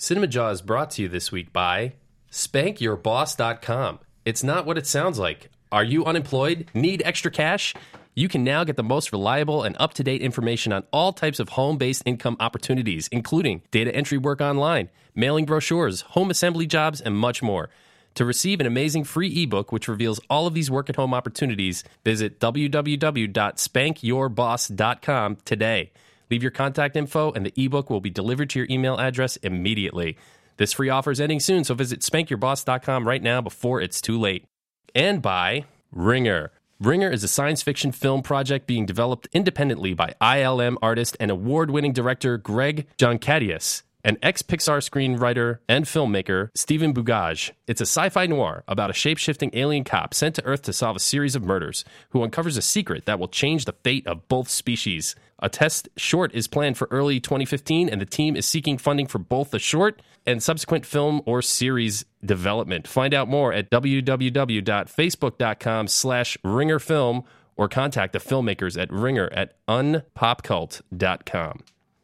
Cinema Jaw is brought to you this week by SpankYourBoss.com. It's not what it sounds like. Are you unemployed? Need extra cash? You can now get the most reliable and up-to-date information on all types of home-based income opportunities, including data entry work online, mailing brochures, home assembly jobs, and much more. To receive an amazing free ebook which reveals all of these work-at-home opportunities, visit www.spankyourboss.com today. Leave your contact info, and the ebook will be delivered to your email address immediately. This free offer is ending soon, so visit spankyourboss.com right now before it's too late. And by Ringer. Ringer is a science fiction film project being developed independently by ILM artist and award-winning director Greg Jonkadius and ex-Pixar screenwriter and filmmaker Stephen Bugaj. It's a sci-fi noir about a shape-shifting alien cop sent to Earth to solve a series of murders, who uncovers a secret that will change the fate of both species. A test short is planned for early 2015, and the team is seeking funding for both the short and subsequent film or series development. Find out more at www.facebook.com/ringerfilm or contact the filmmakers at Ringer at unpopcult.com.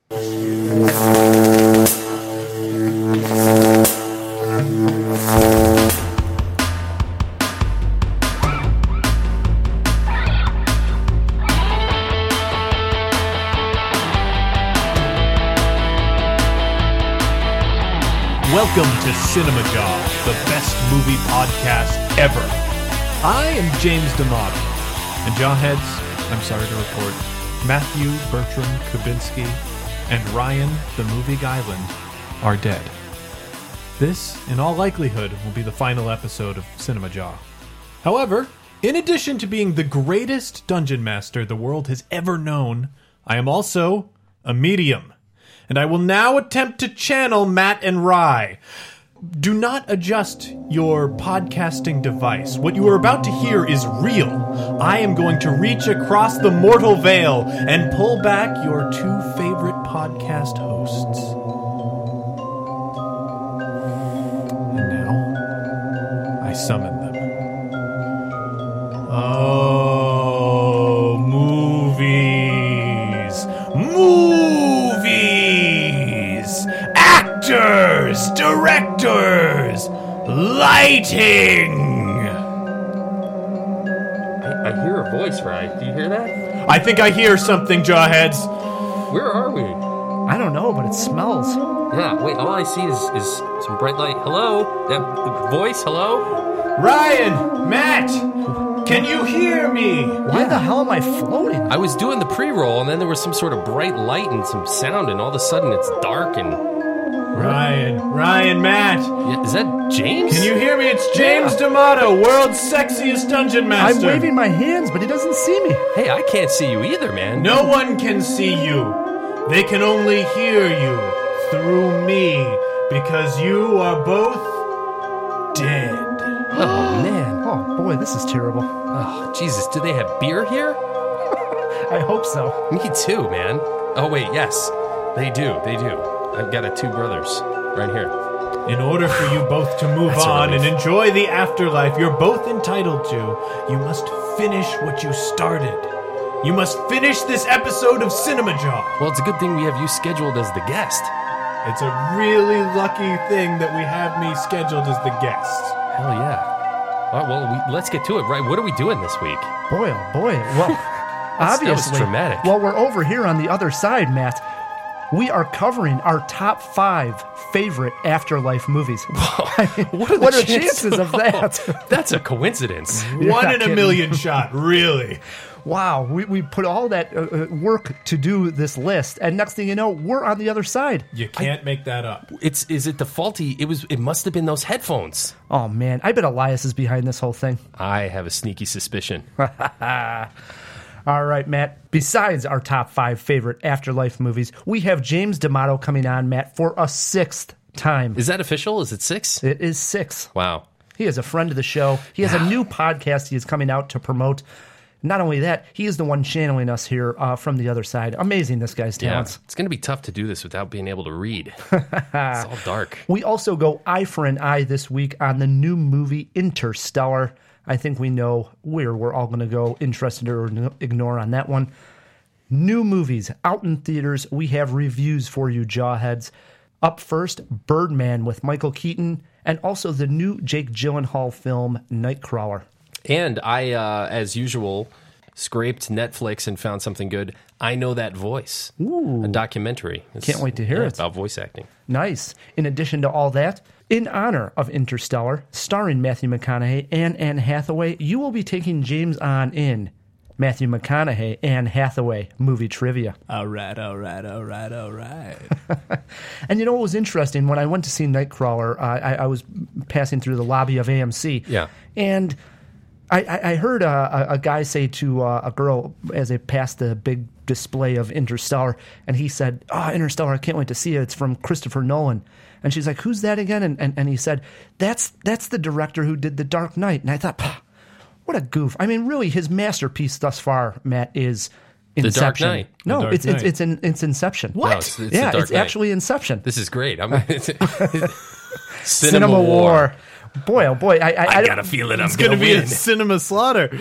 Welcome to Cinema Jaw, the best movie podcast ever. I am James D'Amato, and Jawheads, I'm sorry to report, Matthew Bertram Kubinski and Ryan the Movie Guyland are dead. This, in all likelihood, will be the final episode of Cinema Jaw. However, in addition to being the greatest dungeon master the world has ever known, I am also a medium. And I will now attempt to channel Matt and Rye. Do not adjust your podcasting device. What you are about to hear is real. I am going to reach across the mortal veil and pull back your two favorite podcast hosts. And now, I summon them. Oh, movies. Actors, directors, lighting. I hear a voice, Ryan. Do you hear that? I think I hear something, Jawheads. Where are we? I don't know, but it smells. Yeah, wait, all I see is some bright light. Hello? That voice? Hello? Ryan, Matt, can you hear me? Why the hell am I floating? I was doing the pre-roll, and then there was some sort of bright light and some sound, and all of a sudden it's dark and... Ryan, Matt. Yeah, is that James? Can you hear me? It's James D'Amato, world's sexiest dungeon master. I'm waving my hands, but he doesn't see me. Hey, I can't see you either, man. No one can see you. They can only hear you through me, because you are both dead. Oh, man. Oh, boy, this is terrible. Oh, Jesus, do they have beer here? I hope so. Me too, man. Oh, wait, yes. They do. I've got two brothers right here. In order for you both to move on and enjoy the afterlife you're both entitled to, you must finish what you started. You must finish this episode of Cinema Jaw. Well, it's a good thing we have you scheduled as the guest. It's a really lucky thing that we have me scheduled as the guest. Hell yeah. All right, well, let's get to it. Right, what are we doing this week? Boy, oh boy. Well, obviously, that was dramatic. Well, we're over here on the other side, Matt. We are covering our top 5 favorite afterlife movies. What are the chances of that? That's a coincidence. One in a million shot, really. Wow, we put all that work to do this list, and next thing you know, we're on the other side. You can't make that up. Is it the faulty? It must have been those headphones. Oh man, I bet Elias is behind this whole thing. I have a sneaky suspicion. All right, Matt. Besides our top 5 favorite afterlife movies, we have James D'Amato coming on, Matt, for a 6th time. Is that official? Is it 6? It is 6. Wow. He is a friend of the show. He has a new podcast he is coming out to promote. Not only that, he is the one channeling us here from the other side. Amazing, this guy's talents. Yeah, it's going to be tough to do this without being able to read. It's all dark. We also go eye for an eye this week on the new movie Interstellar. I think we know where we're all going to go, interested or ignore on that one. New movies out in theaters. We have reviews for you, Jawheads. Up first, Birdman with Michael Keaton, and also the new Jake Gyllenhaal film, Nightcrawler. And I, as usual, scraped Netflix and found something good. I Know That Voice, a documentary. Can't wait to hear it. About voice acting. Nice. In addition to all that, in honor of Interstellar, starring Matthew McConaughey and Anne Hathaway, you will be taking James on in Matthew McConaughey, Anne Hathaway movie trivia. All right. And you know what was interesting? When I went to see Nightcrawler, I was passing through the lobby of AMC. Yeah. And I heard a guy say to a girl as they passed the big display of Interstellar, and he said, "Oh, Interstellar, I can't wait to see it. It's from Christopher Nolan." And she's like, "Who's that again?" And he said, that's the director who did The Dark Knight. And I thought, what a goof. I mean, really, his masterpiece thus far, Matt, is Inception. The Dark Knight. No, Dark it's Knight. it's Inception. What? No, it's The yeah, Dark it's Knight. actually Inception. This is great. Cinema War. Boy, oh boy. I got to feel it. It's going to be a cinema slaughter.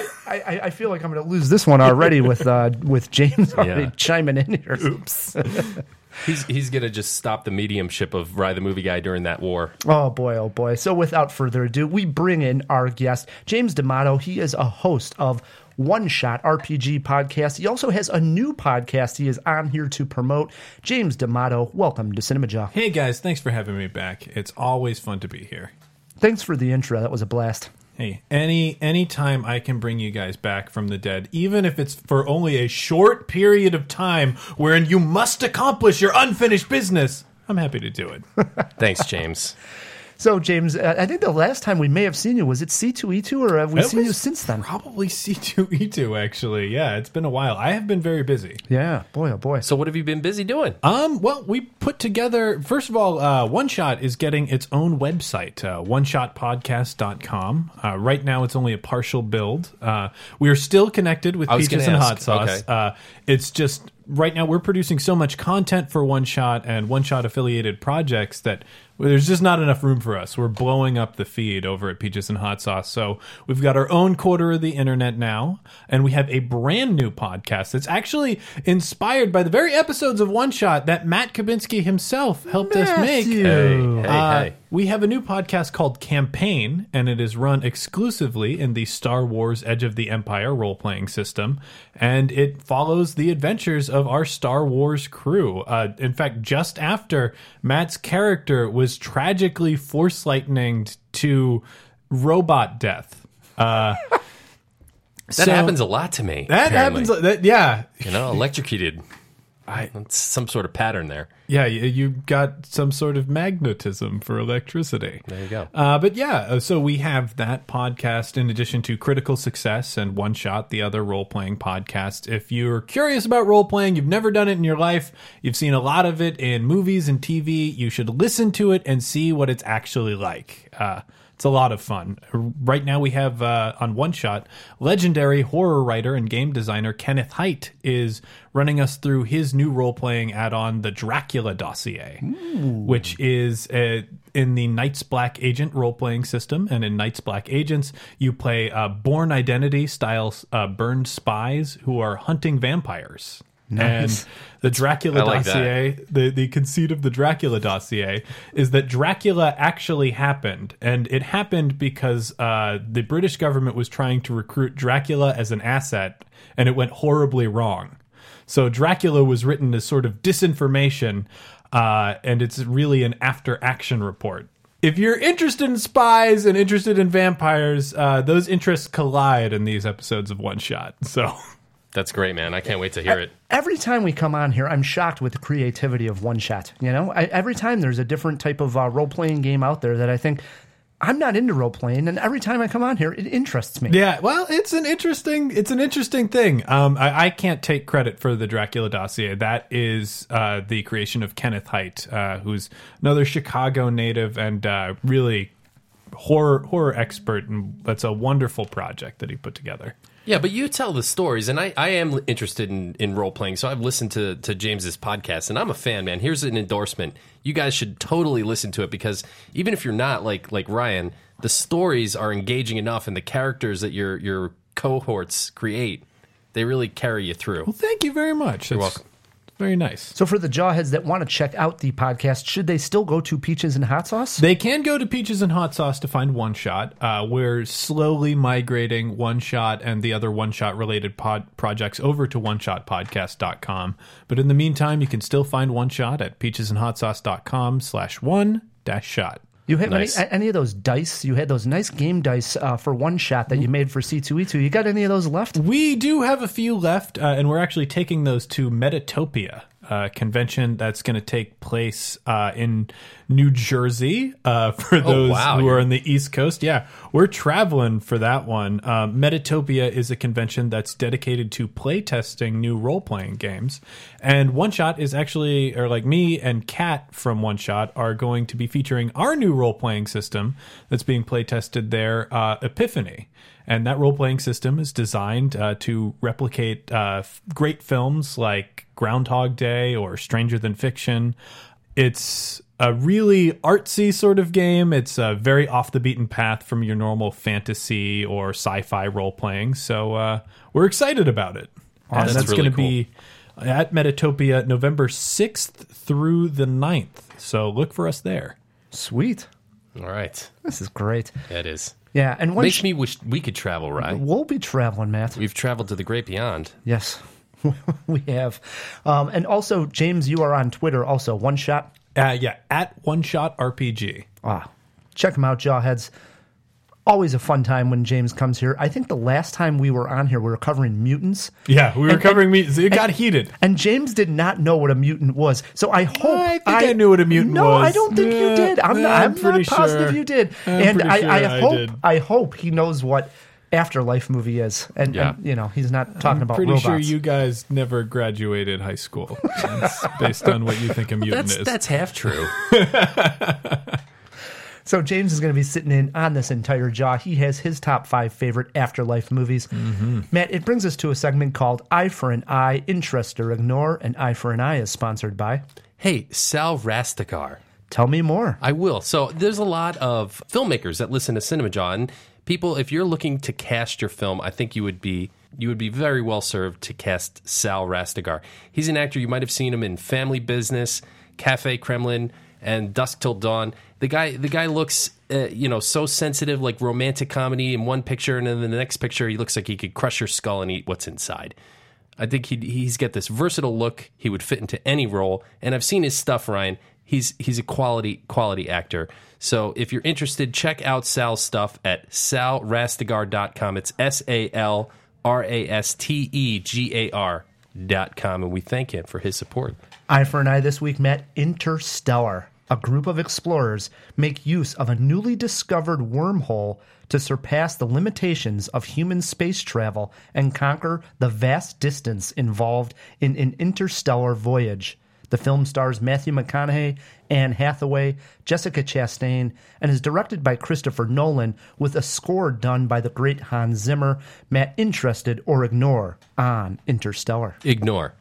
I feel like I'm going to lose this one already with James already chiming in here. Oops. He's going to just stop the mediumship of Rye the Movie Guy during that war. Oh boy. So without further ado, we bring in our guest, James D'Amato. He is a host of One Shot RPG podcast. He also has a new podcast he is on here to promote. James D'Amato, welcome to Cinema Jaw. Hey guys, thanks for having me back. It's always fun to be here. Thanks for the intro. That was a blast. Hey, any time I can bring you guys back from the dead, even if it's for only a short period of time wherein you must accomplish your unfinished business, I'm happy to do it. Thanks, James. So, James, I think the last time we may have seen you, was it C2E2, or have we seen you since then? Probably C2E2, actually. Yeah, it's been a while. I have been very busy. Yeah, boy, oh boy. So what have you been busy doing? Well, we put together, first of all, One Shot is getting its own website, oneshotpodcast.com. Right now, it's only a partial build. We are still connected with Peaches and Hot Sauce. Okay. It's just, right now, we're producing so much content for One Shot and One Shot affiliated projects that there's just not enough room for us. We're blowing up the feed over at Peaches and Hot Sauce. So we've got our own quarter of the internet now, and we have a brand new podcast that's actually inspired by the very episodes of One Shot that Matt Kabinski himself helped us make. Hey. We have a new podcast called Campaign, and it is run exclusively in the Star Wars Edge of the Empire role-playing system, and it follows the adventures of our Star Wars crew. In fact, just after Matt's character was tragically force-lightninged to robot death. That happens a lot to me. That apparently. happens, yeah. Electrocuted. It's some sort of pattern there. Yeah, you got some sort of magnetism for electricity. There you go. But yeah, so we have that podcast in addition to Critical Success and One Shot, the other role-playing podcast. If you're curious about role-playing, you've never done it in your life, you've seen a lot of it in movies and TV, you should listen to it and see what it's actually like. It's a lot of fun. Right now we have, on One Shot, legendary horror writer and game designer Kenneth Haidt is running us through his new role-playing add-on, The Dracula Dossier, which is in the Knights Black Agent role-playing system. And in Knights Black Agents, you play Bourne Identity-style burned spies who are hunting vampires. Nice. And the Dracula Dossier, the conceit of the Dracula Dossier is that Dracula actually happened. And it happened because the British government was trying to recruit Dracula as an asset, and it went horribly wrong. So Dracula was written as sort of disinformation, and it's really an after-action report. If you're interested in spies and interested in vampires, those interests collide in these episodes of One Shot. So... That's great, man. I can't wait to hear it. Every time we come on here, I'm shocked with the creativity of One Shot. You know, every time there's a different type of role-playing game out there that I think, I'm not into role-playing, and every time I come on here, it interests me. Yeah, well, it's an interesting thing. I can't take credit for the Dracula Dossier. That is the creation of Kenneth Haidt, who's another Chicago native and really horror expert, and that's a wonderful project that he put together. Yeah, but you tell the stories, and I am interested in role-playing, so I've listened to James's podcast, and I'm a fan, man. Here's an endorsement. You guys should totally listen to it, because even if you're not like Ryan, the stories are engaging enough, and the characters that your cohorts create, they really carry you through. Well, thank you very much. You're welcome. Very nice. So for the Jawheads that want to check out the podcast, should they still go to Peaches and Hot Sauce? They can go to Peaches and Hot Sauce to find One Shot. We're slowly migrating One Shot and the other One Shot related projects over to oneshotpodcast.com. But in the meantime, you can still find One Shot at peachesandhotsauce.com/one-shot. You have Nice. any of those dice? You had those nice game dice for One Shot that you made for C2E2. You got any of those left? We do have a few left, and we're actually taking those to Metatopia, convention that's going to take place in New Jersey for those wow. who are on the East Coast. Yeah, we're traveling for that one. Metatopia is a convention that's dedicated to playtesting new role-playing games. And One Shot is actually, or like me and Kat from One Shot are going to be featuring our new role-playing system that's being playtested there, Epiphany. And that role-playing system is designed to replicate great films like Groundhog Day or Stranger Than Fiction. It's a really artsy sort of game. It's very off the beaten path from your normal fantasy or sci-fi role-playing. So we're excited about it. Awesome. And that's really going to be at Metatopia November 6th through the 9th. So look for us there. Sweet. All right. This is great. Yeah, it is. Yeah, and one Makes me wish we could travel, Ryan. we'll be traveling, Matt. We've traveled to the great beyond. Yes, we have. And also, James, you are on Twitter also, One Shot. Yeah, at One Shot RPG. Check them out, Jawheads. Always a fun time when James comes here. I think the last time we were on here, we were covering mutants. Yeah, we were covering mutants. It got heated. And James did not know what a mutant was. So I hope I think I knew what a mutant no, was. I don't think you did. I'm not pretty positive sure. you did. I'm And pretty sure I did. I hope he knows what Afterlife movie is. And, Yeah. and, you know, he's not talking about Pretty robots. sure you guys never graduated high school. That's based on what you think a mutant is. That's half true. So James is going to be sitting in on this entire Jaw. He has his top 5 favorite Afterlife movies. Mm-hmm. Matt, it brings us to a segment called Eye for an Eye, Interest or Ignore. And Eye for an Eye is sponsored by... Hey, Sal Rastakar. Tell me more. I will. So there's a lot of filmmakers that listen to Cinema Jaw, and people, if you're looking to cast your film, I think you would be very well served to cast Sal Rastakar. He's an actor. You might have seen him in Family Business, Cafe Kremlin, and Dusk Till Dawn. The guy looks, so sensitive, like romantic comedy in one picture, and then in the next picture, he looks like he could crush your skull and eat what's inside. I think he's got this versatile look. He would fit into any role, and I've seen his stuff, Ryan. He's a quality actor. So if you're interested, check out Sal's stuff at salrastegar.com. It's SalRastegar.com, and we thank him for his support. Eye for an Eye this week, Matt. Interstellar. A group of explorers make use of a newly discovered wormhole to surpass the limitations of human space travel and conquer the vast distance involved in an interstellar voyage. The film stars Matthew McConaughey, Anne Hathaway, Jessica Chastain, and is directed by Christopher Nolan with a score done by the great Hans Zimmer. Matt, interested or ignore on Interstellar? Ignore.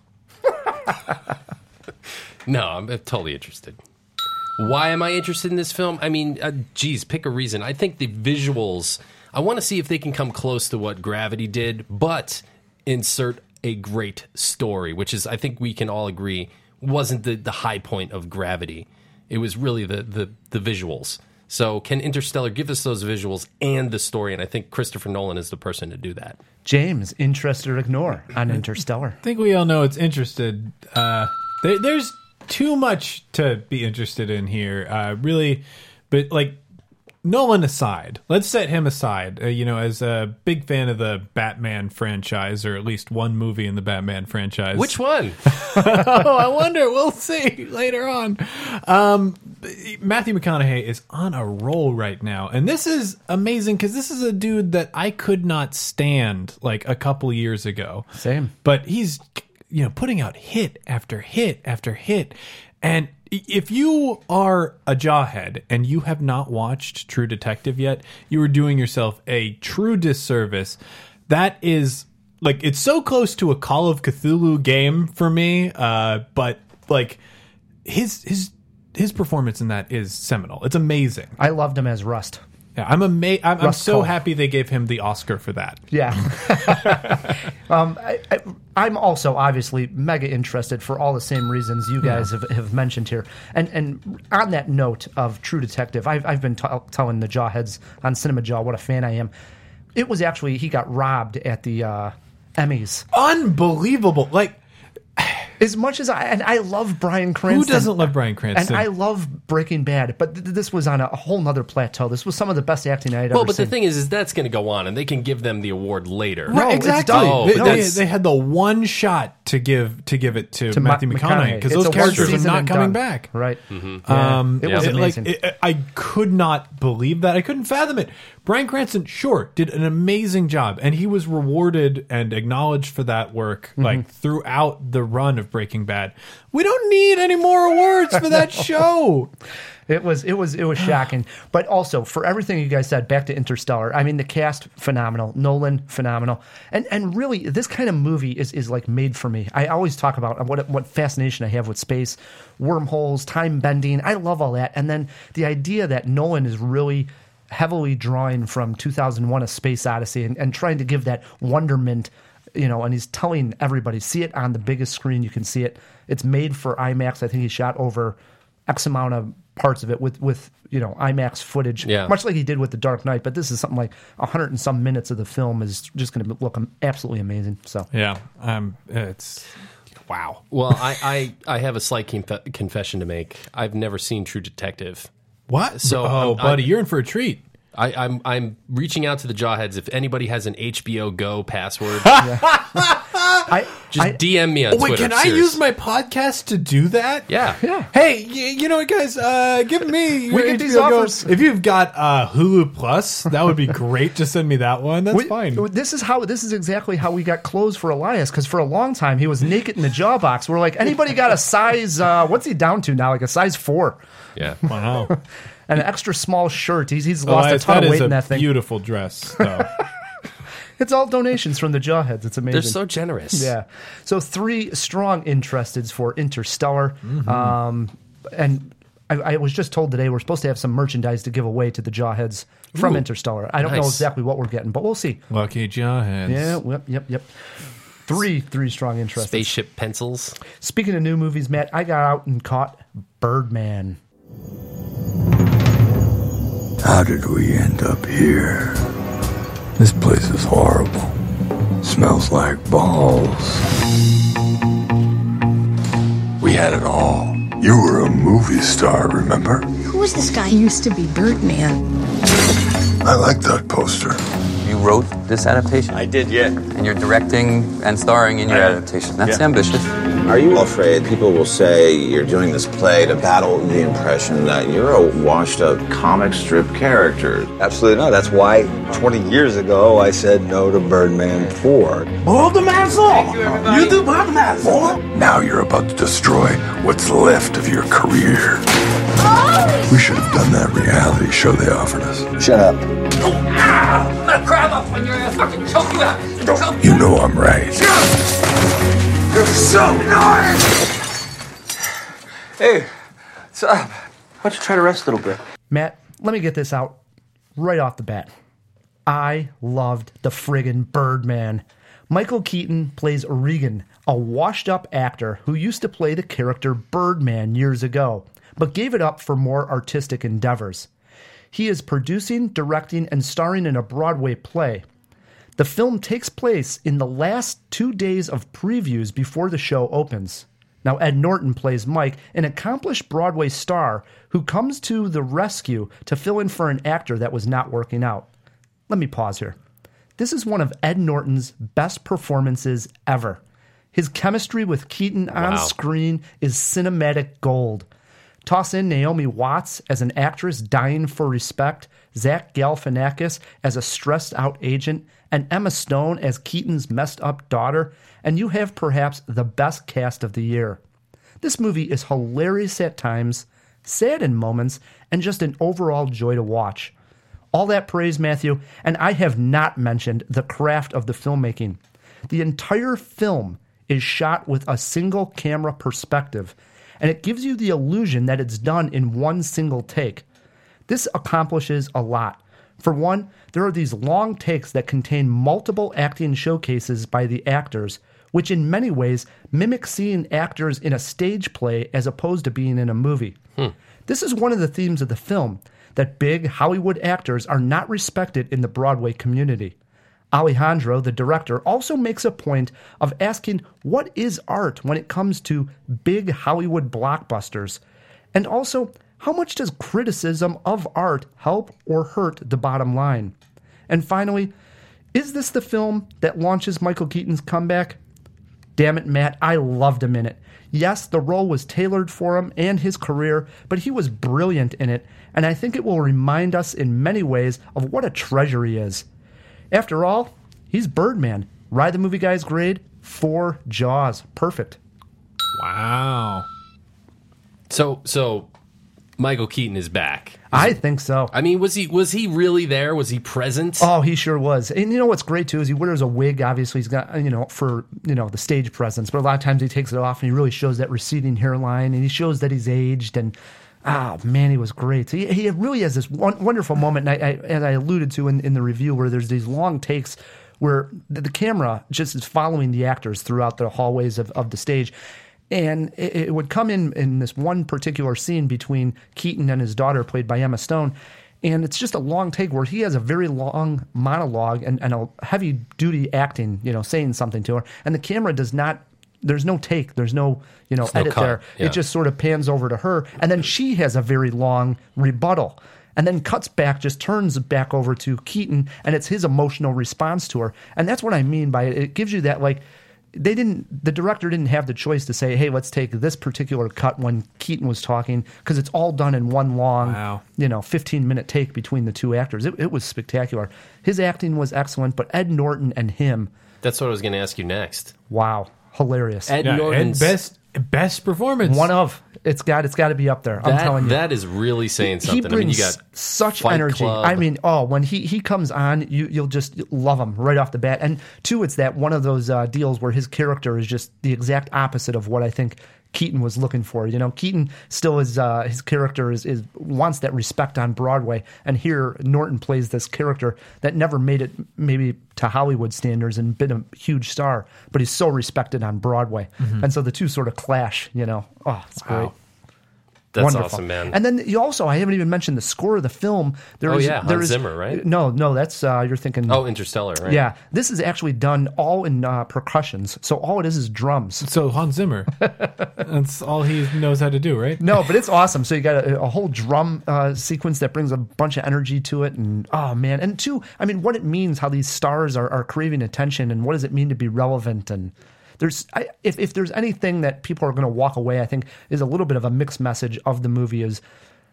No, I'm totally interested. Why am I interested in this film? I mean, pick a reason. I think the visuals, I want to see if they can come close to what Gravity did, but insert a great story, which is, I think we can all agree, wasn't the high point of Gravity. It was really the visuals. So can Interstellar give us those visuals and the story? And I think Christopher Nolan is the person to do that. James, interest or ignore on Interstellar? I think we all know it's interested. There's too much to be interested in here, really. But like Nolan aside, let's set him aside. As a big fan of the Batman franchise, or at least one movie in the Batman franchise. Which one? Oh, I wonder. We'll see later on. Matthew McConaughey is on a roll right now, and this is amazing because this is a dude that I could not stand like a couple years ago. Same. But he's putting out hit after hit after hit. And if you are a Jawhead and you have not watched True Detective yet, you are doing yourself a true disservice. That is, like, it's so close to a Call of Cthulhu game for me, but like his performance in that is seminal. It's amazing. I loved him as Rust. Yeah, I'm amazed. I'm Rust so Cohle. happy they gave him the Oscar for that. Yeah. I'm also obviously mega interested for all the same reasons you guys have mentioned here. And on that note of True Detective, I've been telling the Jawheads on Cinema Jaw what a fan I am. It was actually, he got robbed at the Emmys. Unbelievable. Like, As much as I love Bryan Cranston. who doesn't love Bryan Cranston? And I love Breaking Bad, but this was on a whole nother plateau. This was some of the best acting I'd ever Well, but seen. the thing is that's going to go on, and they can give them the award later. No, it's exactly. done. Oh, They- but they, that's- they had the one shot to give it to Matthew McConaughey because It's those a one characters are season not and coming done. back. Right. Mm-hmm. It was amazing. I could not believe that. I couldn't fathom it. Bryan Cranston, sure, did an amazing job, and he was rewarded and acknowledged for that work like throughout the run of Breaking Bad. We don't need any more awards for that show. It was shocking. But also, for everything you guys said, back to Interstellar, I mean, the cast, phenomenal. Nolan, phenomenal. And really, this kind of movie is like made for me. I always talk about what fascination I have with space, wormholes, time bending. I love all that. And then the idea that Nolan is really heavily drawing from 2001: A Space Odyssey and trying to give that wonderment, and he's telling everybody, see it on the biggest screen you can see it. It's made for IMAX. I think he shot over X amount of parts of it with IMAX footage, much like he did with The Dark Knight. But this is something like 100 and some minutes of the film is just going to look absolutely amazing. So Yeah, it's wow. Well, I have a slight confession to make. I've never seen True Detective. What? So, buddy, you're in for a treat. I'm reaching out to the Jawheads. If anybody has an HBO Go password, just DM me on Twitter. Wait, can I serious. use my podcast to do that? Yeah. Hey, you know what, guys? Give me your get these HBO Go. offers. If you've got Hulu Plus, that would be great. Just send me that one. That's fine. This is exactly how we got clothes for Elias, because for a long time he was naked in the jaw box. We're like, anybody got a size? What's he down to now? Like a size 4, Yeah. Wow. and an extra small shirt. He's lost a Elias, ton that of weight is in a that thing. beautiful dress, though. It's all donations from the Jawheads. It's amazing. They're so generous. Yeah. So 3 strong interesteds for Interstellar. And I was just told today we're supposed to have some merchandise to give away to the Jawheads from Interstellar. I don't know nice. exactly what we're getting, but we'll see. Lucky Jawheads. Yeah, yep. Three strong interests. Spaceship pencils. Speaking of new movies, Matt, I got out and caught Birdman. How did we end up here? This place is horrible. Smells like balls. We had it all. You were a movie star, remember? Who was this guy? He used to be Birdman. I like that poster. You wrote this adaptation? I did, yeah. And you're directing and starring in your adaptation. That's ambitious. Are you afraid people will say you're doing this play to battle the impression that you're a washed-up comic strip character? Absolutely not. That's why 20 years ago I said no to Birdman 4. You do Birdman 4? Now you're about to destroy what's left of your career. We should have done that reality show they offered us. Shut up. You know I'm right. You're so nice! Hey, what's up? Why don't you try to rest a little bit? Matt, let me get this out right off the bat. I loved the friggin' Birdman. Michael Keaton plays Regan, a washed-up actor who used to play the character Birdman years ago, but gave it up for more artistic endeavors. He is producing, directing, and starring in a Broadway play. The film takes place in the last 2 days of previews before the show opens. Now, Ed Norton plays Mike, an accomplished Broadway star who comes to the rescue to fill in for an actor that was not working out. Let me pause here. This is one of Ed Norton's best performances ever. His chemistry with Keaton on screen is cinematic gold. Toss in Naomi Watts as an actress dying for respect, Zach Galifianakis as a stressed-out agent, and Emma Stone as Keaton's messed-up daughter, and you have perhaps the best cast of the year. This movie is hilarious at times, sad in moments, and just an overall joy to watch. All that praise, Matthew, and I have not mentioned the craft of the filmmaking. The entire film is shot with a single camera perspective, and it gives you the illusion that it's done in one single take. This accomplishes a lot. For one, there are these long takes that contain multiple acting showcases by the actors, which in many ways mimic seeing actors in a stage play as opposed to being in a movie. This is one of the themes of the film, that big Hollywood actors are not respected in the Broadway community. Alejandro, the director, also makes a point of asking what is art when it comes to big Hollywood blockbusters, and also how much does criticism of art help or hurt the bottom line? And finally, is this the film that launches Michael Keaton's comeback? Damn it, Matt, I loved him in it. Yes, the role was tailored for him and his career, but he was brilliant in it, and I think it will remind us in many ways of what a treasure he is. After all, he's Birdman. Ride the Movie Guy's grade, 4 Jaws. Perfect. Wow. So Michael Keaton is back. I think so. I mean, was he really there? Was he present? Oh, he sure was. And you know what's great too is he wears a wig. Obviously, he's got for the stage presence, but a lot of times he takes it off and he really shows that receding hairline and he shows that he's aged. And oh man, he was great. He really has this wonderful moment. And as I alluded to in the review, where there's these long takes where the camera just is following the actors throughout the hallways of the stage. And it would come in this one particular scene between Keaton and his daughter, played by Emma Stone. And it's just a long take where he has a very long monologue and a heavy-duty acting, saying something to her. And the camera does not, there's no take, there's no, edit there. Yeah. It just sort of pans over to her. And then she has a very long rebuttal. And then cuts back, just turns back over to Keaton, and it's his emotional response to her. And that's what I mean by it. It gives you that, the director didn't have the choice to say, hey, let's take this particular cut when Keaton was talking, because it's all done in one long, 15-minute take between the two actors. It was spectacular. His acting was excellent, but Ed Norton and him. That's what I was going to ask you next. Wow. Hilarious. Ed Norton's best performance. One of. It's got to be up there. I'm telling you. That is really saying something. He brings you got such Fight energy. Club. I mean, when he comes on, you'll just love him right off the bat. And two, it's that one of those deals where his character is just the exact opposite of what I think Keaton was looking for. Keaton still is his character is wants that respect on Broadway, and here Norton plays this character that never made it maybe to Hollywood standards and been a huge star, but he's so respected on Broadway, and so the two sort of clash. Oh, it's great. That's wonderful. Awesome, man. And then I haven't even mentioned the score of the film. Hans Zimmer, right? No, that's you're thinking. Oh, Interstellar, right? Yeah, this is actually done all in percussions. So all it is drums. So Hans Zimmer, that's all he knows how to do, right? No, but it's awesome. So you got a whole drum sequence that brings a bunch of energy to it, and oh man, and two, I mean, what it means, how these stars are craving attention, and what does it mean to be relevant, and. If there's anything that people are going to walk away, I think, is a little bit of a mixed message of the movie is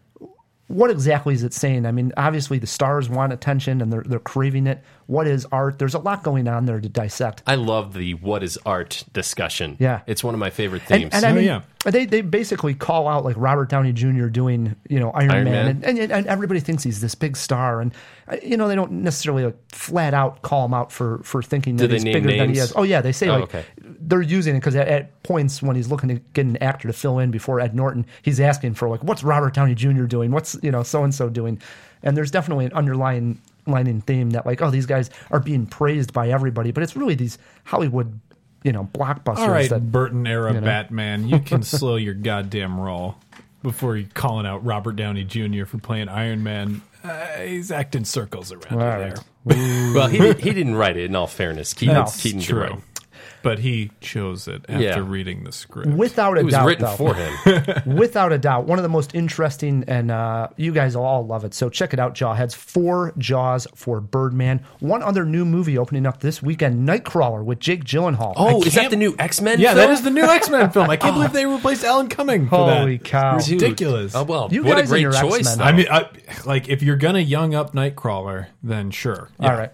what exactly is it saying? I mean, obviously the stars want attention and they're craving it. What is art? There's a lot going on there to dissect. I love the what is art discussion. Yeah. It's one of my favorite themes. And I mean, they basically call out like Robert Downey Jr. doing, Iron Man. And everybody thinks he's this big star. And, they don't necessarily flat out call him out for thinking that he's bigger than he is. Oh, yeah. They say they're using it because at points when he's looking to get an actor to fill in before Ed Norton, he's asking for what's Robert Downey Jr. doing? What's, so-and-so doing? And there's definitely an underlying theme that these guys are being praised by everybody, but it's really these Hollywood, blockbusters. All right, that, Burton era Batman, you can slow your goddamn roll before you're calling out Robert Downey Jr. for playing Iron Man. He's acting circles around there. Well, he didn't write it. In all fairness, Keaton's true. right. But he chose it after reading the script. Without a doubt, it was written for him. Without a doubt. One of the most interesting, and you guys will all love it. So check it out, Jawheads. 4 Jaws for Birdman. One other new movie opening up this weekend, Nightcrawler with Jake Gyllenhaal. Oh, is that the new X-Men film? Yeah, that is the new X-Men film. I can't believe they replaced Alan Cumming for that. Holy cow. Ridiculous. Oh, well, you what guys a great and your choice, X-Men. though. I mean, if you're going to young up Nightcrawler, then sure. Yeah. All right.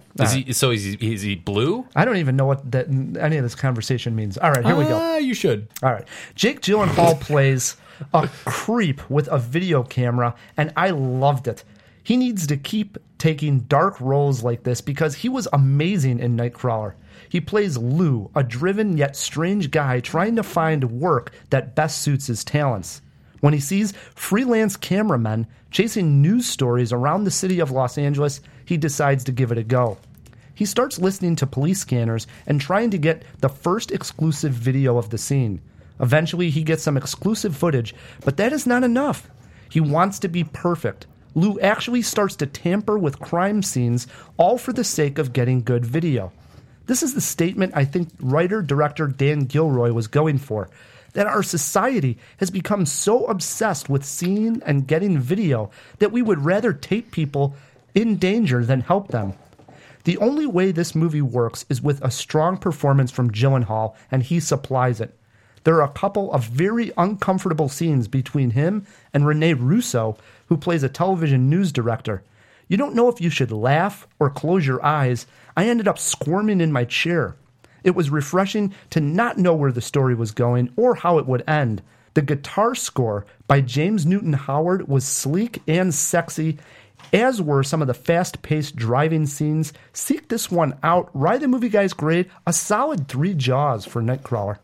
Is he blue? I don't even know what any of this conversation means. All right, here we go. You should. All right. Jake Gyllenhaal plays a creep with a video camera, and I loved it. He needs to keep taking dark roles like this because he was amazing in Nightcrawler. He plays Lou, a driven yet strange guy trying to find work that best suits his talents. When he sees freelance cameramen chasing news stories around the city of Los Angeles, he decides to give it a go. He starts listening to police scanners and trying to get the first exclusive video of the scene. Eventually, he gets some exclusive footage, but that is not enough. He wants to be perfect. Lou actually starts to tamper with crime scenes, all for the sake of getting good video. This is the statement I think writer-director Dan Gilroy was going for, that our society has become so obsessed with seeing and getting video that we would rather tape people in danger than help them. The only way this movie works is with a strong performance from Gyllenhaal, and he supplies it. There are a couple of very uncomfortable scenes between him and Rene Russo, who plays a television news director. You don't know if you should laugh or close your eyes. I ended up squirming in my chair. It was refreshing to not know where the story was going or how it would end. The guitar score by James Newton Howard was sleek and sexy, as were some of the fast-paced driving scenes. Seek this one out. Ride the Movie Guy's grade, a solid 3 Jaws for Nightcrawler.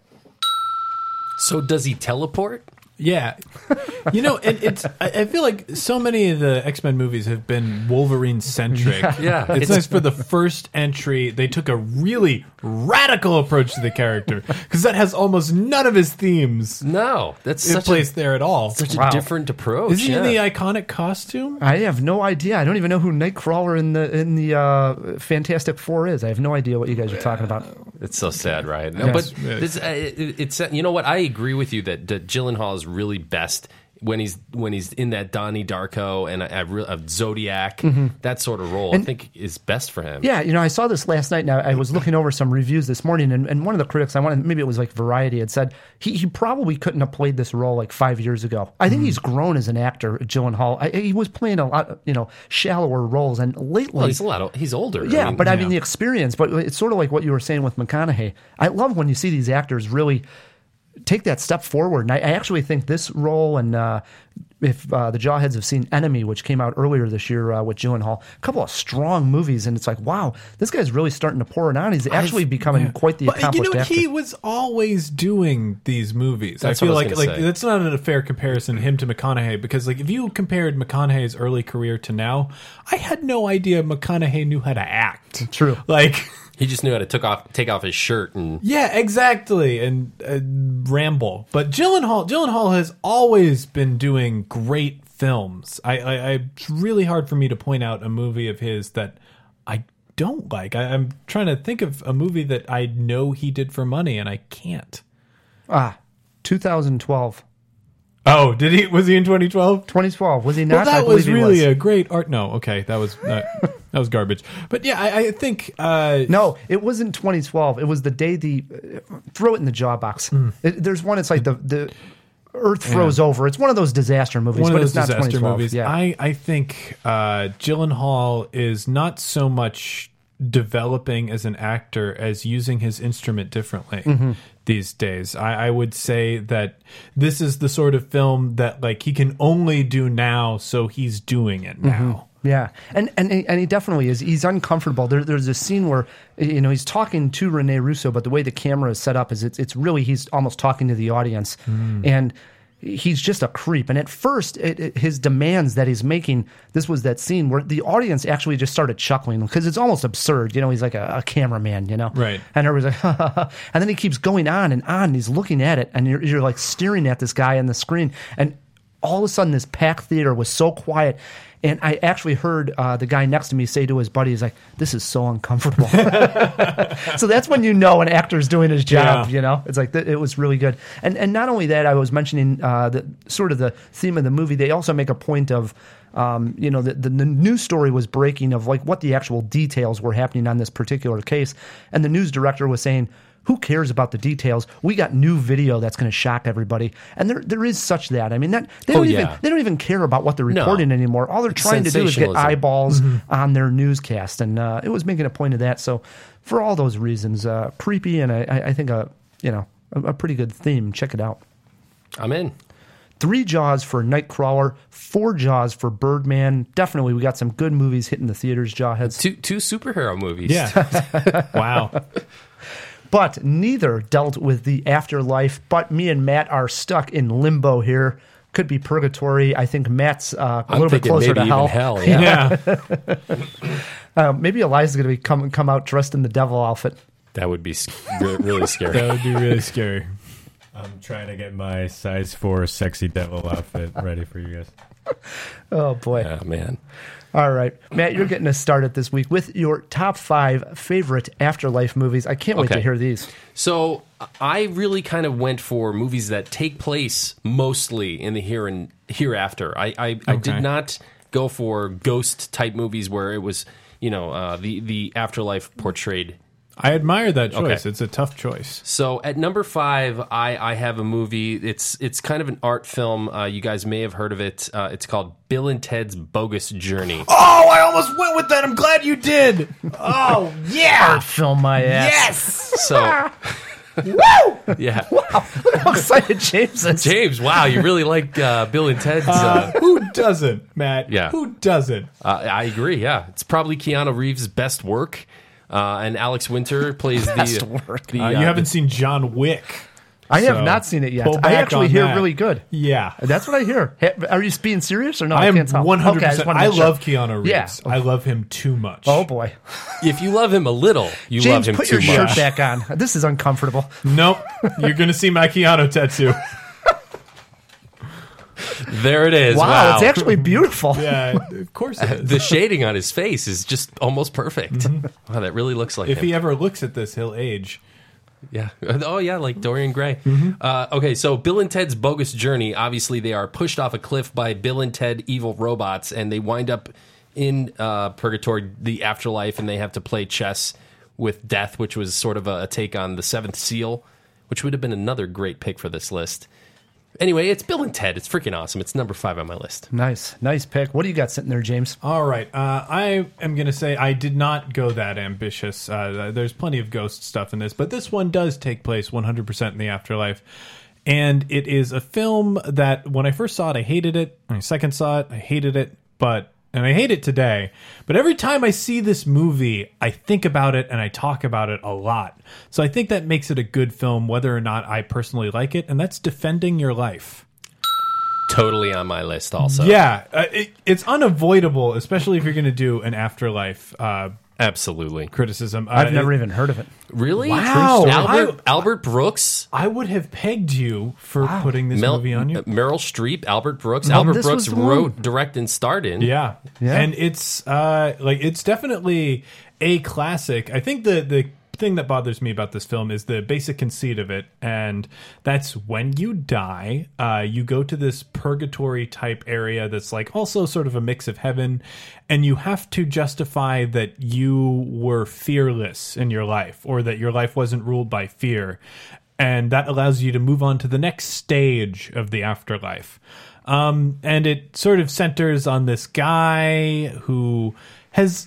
So does he teleport? Yeah. You know, and I feel like so many of the X-Men movies have been Wolverine-centric. Yeah. It's nice for the first entry, they took a really radical approach to the character, because that has almost none of his themes No, that's in such place there at all. such Wow. a different approach. Is he in yeah. the iconic costume? I have no idea. I don't even know who Nightcrawler in the Fantastic Four is. I have no idea what you guys are talking about. It's so sad, right? No, Yes. but this, it's you know what? I agree with you that Gyllenhaal is really best when he's in that Donnie Darko and a Zodiac, that sort of role. I think is best for him. Yeah, you know, I saw this last night, and I was looking over some reviews this morning, and one of the critics, maybe it was like Variety, had said he probably couldn't have played this role like 5 years ago. I think he's grown as an actor, Gyllenhaal. He was playing a lot, shallower roles, and lately... Well, he's older. Yeah, I mean, I mean, the experience, but it's sort of like what you were saying with McConaughey. I love when you see these actors really take that step forward. And I actually think this role, and if the Jawheads have seen Enemy, which came out earlier this year with Gyllenhaal, a couple of strong movies, and it's like, wow, this guy's really starting to pour it on. He's actually becoming quite the accomplished actor. He was always doing these movies. That's I feel what I was like gonna say. that's not a fair comparison, him to McConaughey, because like if you compared McConaughey's early career to now, I had no idea McConaughey knew how to act. True. Like... He just knew how to take off his shirt and Yeah, exactly, and ramble. But Gyllenhaal has always been doing great films. It's really hard for me to point out a movie of his that I don't like. I'm trying to think of a movie that I know he did for money, and I can't. 2012. Oh, did he? Was he in 2012? 2012, was he not? Well, I that believe was he really was. a great art. No, okay, that was garbage. But yeah, I think No, it wasn't 2012. It was the day throw it in the jaw box. There's one. It's like the Earth froze over. It's one of those disaster movies, one but of it's those not disaster 2012. movies. Yeah. I think Gyllenhaal is not so much developing as an actor as using his instrument differently these days. I would say that this is the sort of film that like he can only do now, so he's doing it now. Yeah, and he definitely is. He's uncomfortable. There's a scene where he's talking to Rene Russo, but the way the camera is set up is it's really he's almost talking to the audience, and he's just a creep. And at first, his demands that he's making, this was that scene where the audience actually just started chuckling because it's almost absurd. He's like a cameraman, Right. And everybody's like, and then he keeps going on and on. And he's looking at it, and you're like staring at this guy on the screen, and all of a sudden, this packed theater was so quiet. And I actually heard the guy next to me say to his buddy, he's like, this is so uncomfortable. So that's when you know an actor's doing his job, It's like, it was really good. And not only that, I was mentioning the sort of the theme of the movie. They also make a point of, the news story was breaking of like what the actual details were happening on this particular case. And the news director was saying, who cares about the details? We got new video that's going to shock everybody, and there is such that. I mean, that they don't even care about what they're reporting anymore. All they're trying to do is get eyeballs on their newscast, and it was making a point of that. So, for all those reasons, creepy, and I think a pretty good theme. Check it out. I'm in. 3 Jaws for Nightcrawler, 4 Jaws for Birdman. Definitely, we got some good movies hitting the theaters. Jawheads. Two superhero movies. Yeah. Wow. But neither dealt with the afterlife, but me and Matt are stuck in limbo here. could be purgatory. I think Matt's a I'm little bit thinking closer maybe to even hell. Yeah. Maybe Eliza's going to come out dressed in the devil outfit. That would be really scary. That would be really scary. I'm trying to get my size 4 sexy devil outfit ready for you guys. Oh, boy. Oh, man. All right. Matt, you're getting us started this week with your top 5 favorite Afterlife movies. I can't wait to hear these. So I really kind of went for movies that take place mostly in the here and hereafter. I did not go for ghost type movies where it was, the afterlife portrayed. I admire that choice. Okay. It's a tough choice. So at number 5, I have a movie. It's kind of an art film. You guys may have heard of it. It's called Bill and Ted's Bogus Journey. Oh, I almost went with that. I'm glad you did. Oh, yeah. Art film my ass. Yes. So, Woo! yeah. Wow. Look how excited James is. James, wow, you really like Bill and Ted's. Who doesn't, Matt? Yeah. Who doesn't? I agree, yeah. It's probably Keanu Reeves' best work. And Alex Winter plays Best work. You haven't seen John Wick. I have not seen it yet. pull I back actually on hear that. really good. Yeah. That's what I hear. Are you being serious or no? I am can't tell. 100%. Okay, just wanted to I make sure. love Keanu Reeves. Yeah. I love him too much. Oh, boy. If you love him a little, you James, love him put too your much. shirt back on. This is uncomfortable. Nope. You're going to see my Keanu tattoo. There it is. Wow, it's actually beautiful. Yeah, of course it is. The shading on his face is just almost perfect. Wow, that really looks like If him. he ever looks at this, he'll age. Yeah. Oh, yeah, like Dorian Gray. Okay, so Bill and Ted's Bogus Journey. Obviously, they are pushed off a cliff by Bill and Ted, evil robots, and they wind up in purgatory, the afterlife, and they have to play chess with death, which was sort of a take on The Seventh Seal, which would have been another great pick for this list. Anyway, it's Bill and Ted. It's freaking awesome. It's number 5 on my list. Nice pick. What do you got sitting there, James? All right. I am going to say I did not go that ambitious. There's plenty of ghost stuff in this, but this one does take place 100% in the afterlife. And it is a film that when I first saw it, I hated it. When I second saw it, I hated it. And I hate it today. But every time I see this movie, I think about it and I talk about it a lot. So I think that makes it a good film, whether or not I personally like it. And that's Defending Your Life. Totally on my list also. Yeah, it's unavoidable, especially if you're going to do an afterlife Absolutely. criticism. I've never even heard of it. Really? Wow. Albert Brooks? I would have pegged you for putting this movie on you. Meryl Streep, Albert Brooks. Oh, Albert this Brooks was the one. wrote, directed, and starred in. Yeah. Yeah. And it's it's definitely a classic. I think the thing that bothers me about this film is the basic conceit of it, and that's when you die, you go to this purgatory type area that's like also sort of a mix of heaven, and you have to justify that you were fearless in your life, or that your life wasn't ruled by fear, and that allows you to move on to the next stage of the afterlife. And it sort of centers on this guy who has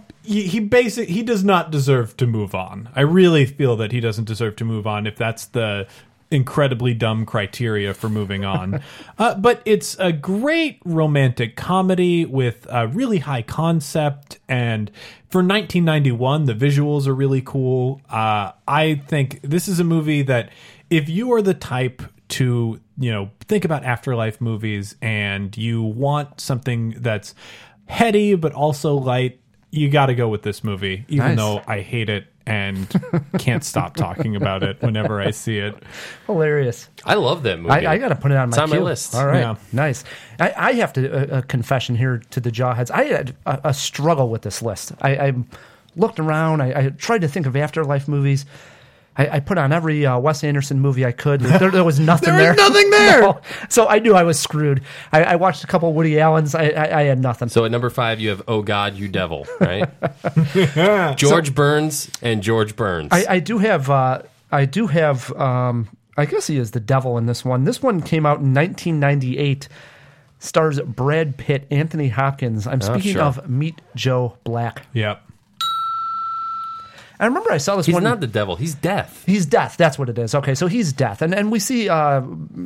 he does not deserve to move on. I really feel that he doesn't deserve to move on if that's the incredibly dumb criteria for moving on. But it's a great romantic comedy with a really high concept, and for 1991, the visuals are really cool. I think this is a movie that if you are the type to, think about afterlife movies and you want something that's heady but also light, you got to go with this movie, even though I hate it and can't stop talking about it whenever I see it. Hilarious. I love that movie. I got to put it on my It's on my queue. list. All right. Yeah. Nice. I have to a confession here to the Jawheads. I had a struggle with this list. I looked around. I tried to think of afterlife movies. I put on every Wes Anderson movie I could. There was nothing there. There was nothing there. No. So I knew I was screwed. I watched a couple of Woody Allens. I had nothing. So at number 5, you have Oh God, You Devil, right? George Burns and George Burns. I do have. I guess he is the devil in this one. This one came out in 1998. Stars Brad Pitt, Anthony Hopkins. I'm speaking sure. of Meet Joe Black. Yep. I remember I saw this He's one. not the devil. He's death. He's death. That's what it is. Okay, so he's death, and we see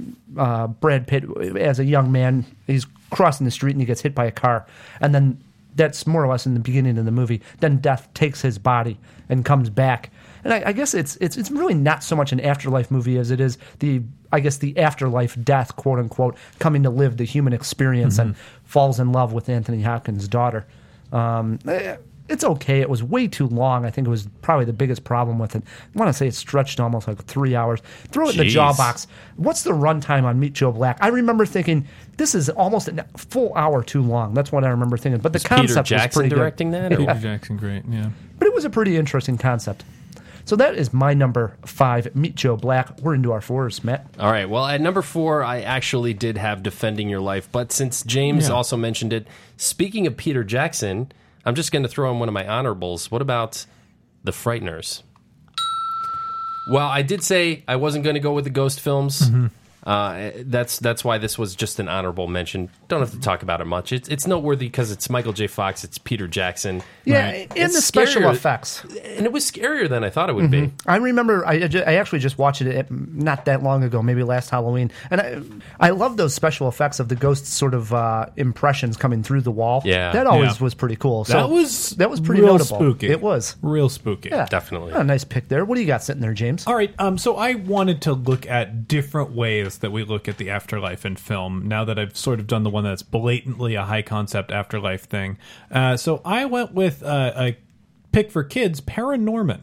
Brad Pitt as a young man. He's crossing the street and he gets hit by a car, and then That's more or less in the beginning of the movie. Then death takes his body and comes back. And I guess it's really not so much an afterlife movie as it is the afterlife death, quote unquote, coming to live the human experience and falls in love with Anthony Hopkins' daughter. It's okay. It was way too long. I think it was probably the biggest problem with it. I want to say it stretched almost like 3 hours. Throw it in the jaw box. What's the runtime on Meet Joe Black? I remember thinking, this is almost a full hour too long. That's what I remember thinking. But the concept Peter was pretty Jackson directing good. that? Peter Jackson, great, yeah. But it was a pretty interesting concept. So that is my number 5, Meet Joe Black. We're into our 4s, Matt. All right. Well, at number 4, I actually did have Defending Your Life. But since James also mentioned it, speaking of Peter Jackson, I'm just going to throw in one of my honorables. What about The Frighteners? Well, I did say I wasn't going to go with the ghost films. That's why this was just an honorable mention. Don't have to talk about it much. It's noteworthy because it's Michael J. Fox, it's Peter Jackson. Yeah, and It's the special scarier, effects. and it was scarier than I thought it would be. I remember I actually just watched it not that long ago, maybe last Halloween, and I love those special effects of the ghosts' sort of impressions coming through the wall. Yeah. that always was pretty cool. So that was pretty real notable. spooky. It was real spooky. yeah, Definitely. A nice pick there. What do you got sitting there, James? All right, so I wanted to look at different ways that we look at the afterlife in film, now that I've sort of done the one that's blatantly a high-concept afterlife thing. So I went with a pick for kids, Paranorman.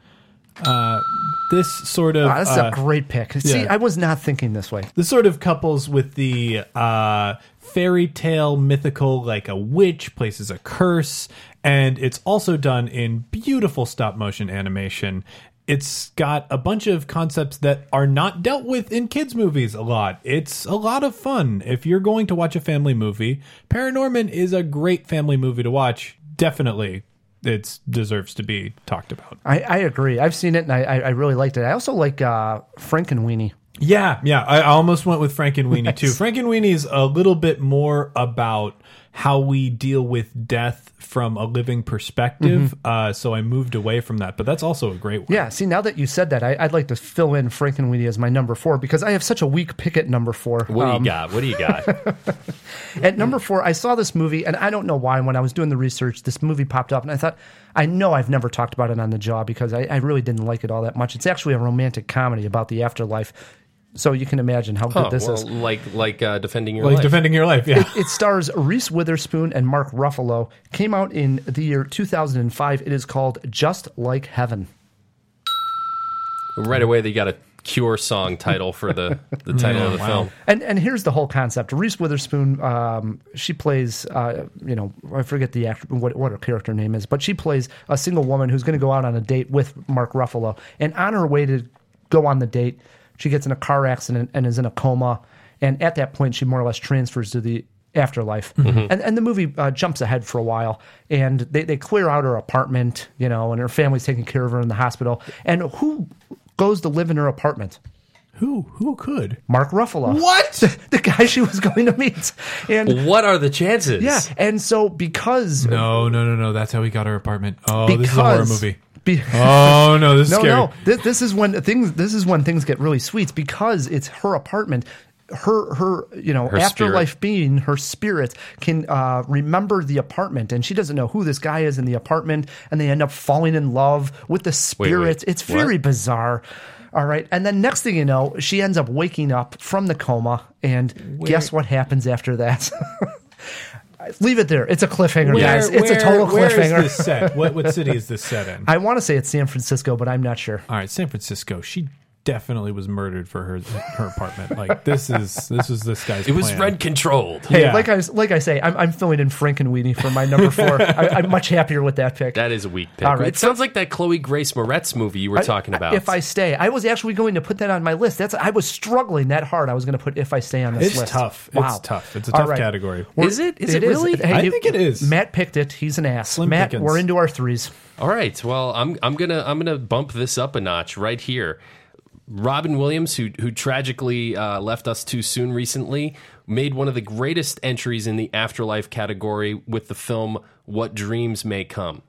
This sort of... This is a great pick. See, I was not thinking this way. This sort of couples with the fairy tale mythical, like a witch places a curse, and it's also done in beautiful stop-motion animation. It's got a bunch of concepts that are not dealt with in kids' movies a lot. It's a lot of fun. If you're going to watch a family movie, Paranorman is a great family movie to watch. Definitely, it deserves to be talked about. I agree. I've seen it, and I really liked it. I also like Frankenweenie. Yeah. I almost went with Frankenweenie, too. Frankenweenie is a little bit more about how we deal with death from a living perspective. So I moved away from that, but that's also a great one. Yeah, see, now that you said that, I'd like to fill in Frankenweenie as my number 4 because I have such a weak pick at number 4. What do you got? At number 4, I saw this movie, and I don't know why, when I was doing the research, this movie popped up, and I thought, I know I've never talked about it on the Jaw because I really didn't like it all that much. It's actually a romantic comedy about the afterlife. So you can imagine how good this is. Like Defending Your Life. Like Defending Your Life, yeah. It stars Reese Witherspoon and Mark Ruffalo. Came out in the year 2005. It is called Just Like Heaven. Right away, they got a Cure song title for the title of the film. And here's the whole concept. Reese Witherspoon, she plays, I forget the actor, what her character name is, but she plays a single woman who's going to go out on a date with Mark Ruffalo. And on her way to go on the date, she gets in a car accident and is in a coma. And at that point, she more or less transfers to the afterlife. And the movie jumps ahead for a while. And they clear out her apartment, and her family's taking care of her in the hospital. And who goes to live in her apartment? Who could? Mark Ruffalo. What? The guy she was going to meet. And what are the chances? yeah, and so because... No. That's how he got her apartment. Oh, this is a horror movie. Oh no, this is scary. No. This is when things get really sweet because it's her apartment. Her afterlife spirit. being, her spirit can remember the apartment, and she doesn't know who this guy is in the apartment, and they end up falling in love with the spirit. Wait, it's very what? bizarre. All right, and then next thing you know, she ends up waking up from the coma, and guess what happens after that? Leave it there. It's a cliffhanger, guys. It's a total cliffhanger. Where is this set? What city is this set in? I want to say it's San Francisco, but I'm not sure. All right, San Francisco. She definitely was murdered for her apartment. Like this is this guy's. It was plan. rent controlled. Hey, Yeah. like I say, I'm filling in Frankenweenie for my number 4. I'm much happier with that pick. That is a weak pick. All right. It sounds like that Chloe Grace Moretz movie you were talking about. If I Stay, I was actually going to put that on my list. I was struggling that hard. I was going to put If I Stay on this It's list. tough. Wow. It's tough. It's a All tough right. category. Is it? Is it really? Hey, I think it is. Matt picked it. He's an ass. Slim Matt, pickings. we're into our 3s. All right. Well, I'm gonna bump this up a notch right here. Robin Williams, who tragically left us too soon recently, made one of the greatest entries in the afterlife category with the film What Dreams May Come.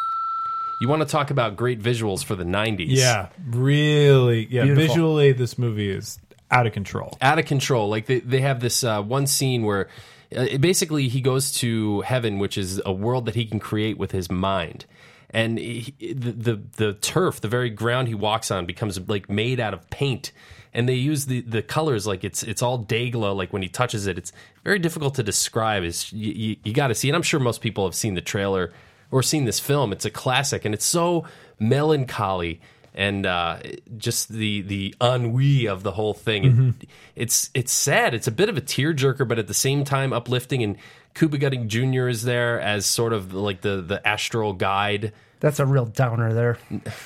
You want to talk about great visuals for the 90s. Yeah, really. Yeah, Beautiful. visually, this movie is out of control. Out of control. Like they have this one scene where basically he goes to heaven, which is a world that he can create with his mind. And the turf, the very ground he walks on, becomes like made out of paint. And they use the colors like it's all day glow. Like when he touches it, it's very difficult to describe. You got to see it. I'm sure most people have seen the trailer or seen this film. It's a classic, and it's so melancholy and just the ennui of the whole thing. Mm-hmm. It's sad. It's a bit of a tearjerker, but at the same time uplifting. And Cuba Gooding Jr. is there as sort of like the astral guide. That's a real downer there.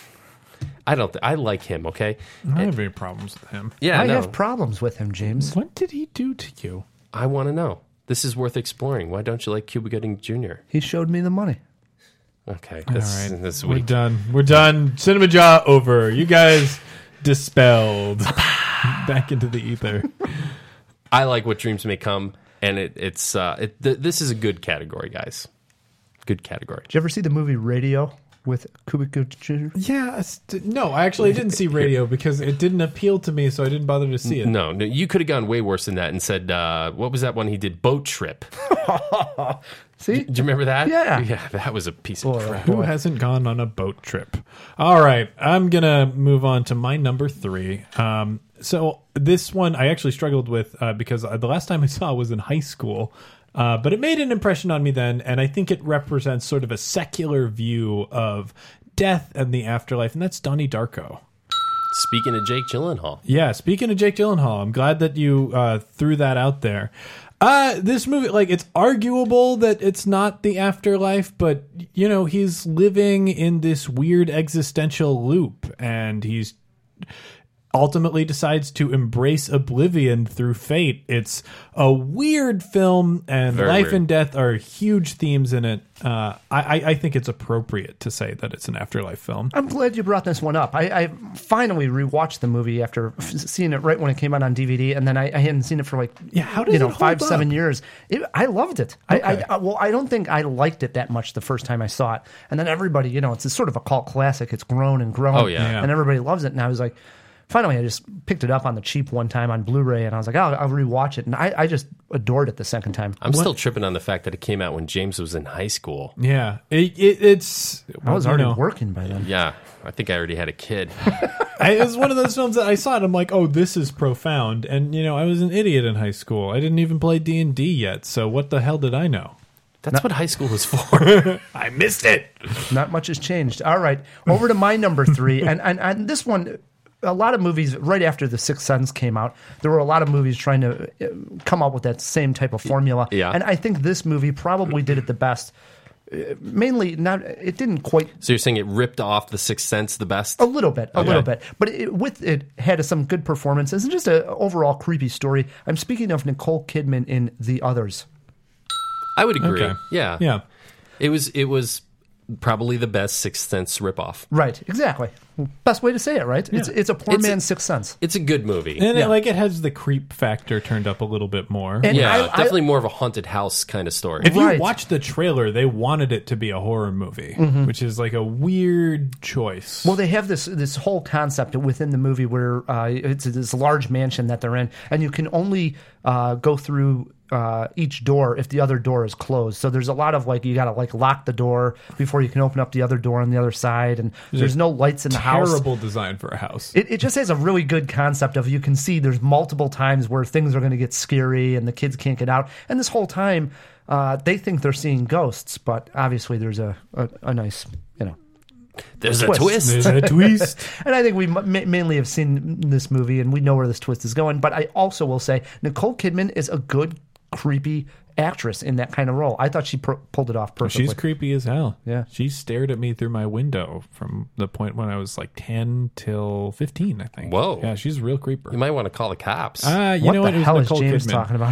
I like him, okay? I don't have any problems with him. Yeah, I have problems with him, James. What did he do to you? I want to know. This is worth exploring. Why don't you like Cuba Gooding Jr.? He showed me the money. Okay, All this right. week. We're done. Cinema Jaw over. You guys dispelled. Back into the ether. I like What Dreams May Come, and this is a good category, guys. Good category. Did you ever see the movie Radio with Cuba Gooding Jr.? Yeah. No, I actually didn't see Radio because it didn't appeal to me, so I didn't bother to see it. No, you could have gone way worse than that and said, what was that one he did? Boat Trip. See? Do you remember that? Yeah. Yeah, that was a piece of crap. Who hasn't gone on a boat trip? All right, I'm going to move on to my number 3. So this one I actually struggled with because the last time I saw it was in high school. But it made an impression on me then, and I think it represents sort of a secular view of death and the afterlife, and that's Donnie Darko. Speaking of Jake Gyllenhaal. Yeah, speaking of Jake Gyllenhaal, I'm glad that you threw that out there. This movie, like, it's arguable that it's not the afterlife, but, you know, he's living in this weird existential loop, and he's ultimately decides to embrace oblivion through fate. It's a weird film, and Very life weird. and death are huge themes in it. I think it's appropriate to say that it's an afterlife film. I'm glad you brought this one up. I finally rewatched the movie after seeing it right when it came out on DVD, and then I hadn't seen it for like how does it hold 5-7 up? years. I loved it. Okay. I don't think I liked it that much the first time I saw it, and then everybody, it's a sort of a cult classic. It's grown and grown, Oh, yeah. and everybody loves it. And I was like, finally, I just picked it up on the cheap one time on Blu-ray, and I was like, I'll rewatch it, and I just adored it the second time. I'm still tripping on the fact that it came out when James was in high school. Yeah, it's. I was already working by then. Yeah, I think I already had a kid. It was one of those films that I saw it. I'm like, oh, this is profound. And, I was an idiot in high school. I didn't even play D&D yet. So what the hell did I know? That's what high school was for. I missed it. Not much has changed. All right, over to my number 3, and this one. A lot of movies, right after The Sixth Sense came out, there were a lot of movies trying to come up with that same type of formula. Yeah. And I think this movie probably did it the best. Mainly, it didn't quite... So you're saying it ripped off The Sixth Sense the best? A little bit. But it had some good performances and just an overall creepy story. I'm speaking of Nicole Kidman in The Others. I would agree. Okay. Yeah. Yeah. It was probably the best Sixth Sense ripoff. Right, exactly. Best way to say it, right? Yeah. It's a poor man's Sixth Sense. It's a good movie. And Yeah. it has the creep factor turned up a little bit more. And Yeah, I- definitely more of a haunted house kind of story. If you Right. watch the trailer, they wanted it to be a horror movie, which is like a weird choice. Well, they have this whole concept within the movie where it's this large mansion that they're in, and you can only go through each door if the other door is closed. So there's a lot of you got to lock the door before you can open up the other door on the other side, and there's no lights in the house. Terrible design for a house. It just has a really good concept of you can see there's multiple times where things are going to get scary and the kids can't get out, and this whole time they think they're seeing ghosts, but obviously there's a nice There's twist. a twist. There's a twist. And I think we mainly have seen this movie and we know where this twist is going. But I also will say Nicole Kidman is a good, creepy actress in that kind of role. I thought she pulled it off perfectly. She's creepy as hell. Yeah. She stared at me through my window from the point when I was 10 till 15, I think. Whoa. Yeah, she's a real creeper. You might want to call the cops. You What know what? the It was hell is Nicole James Kidman. talking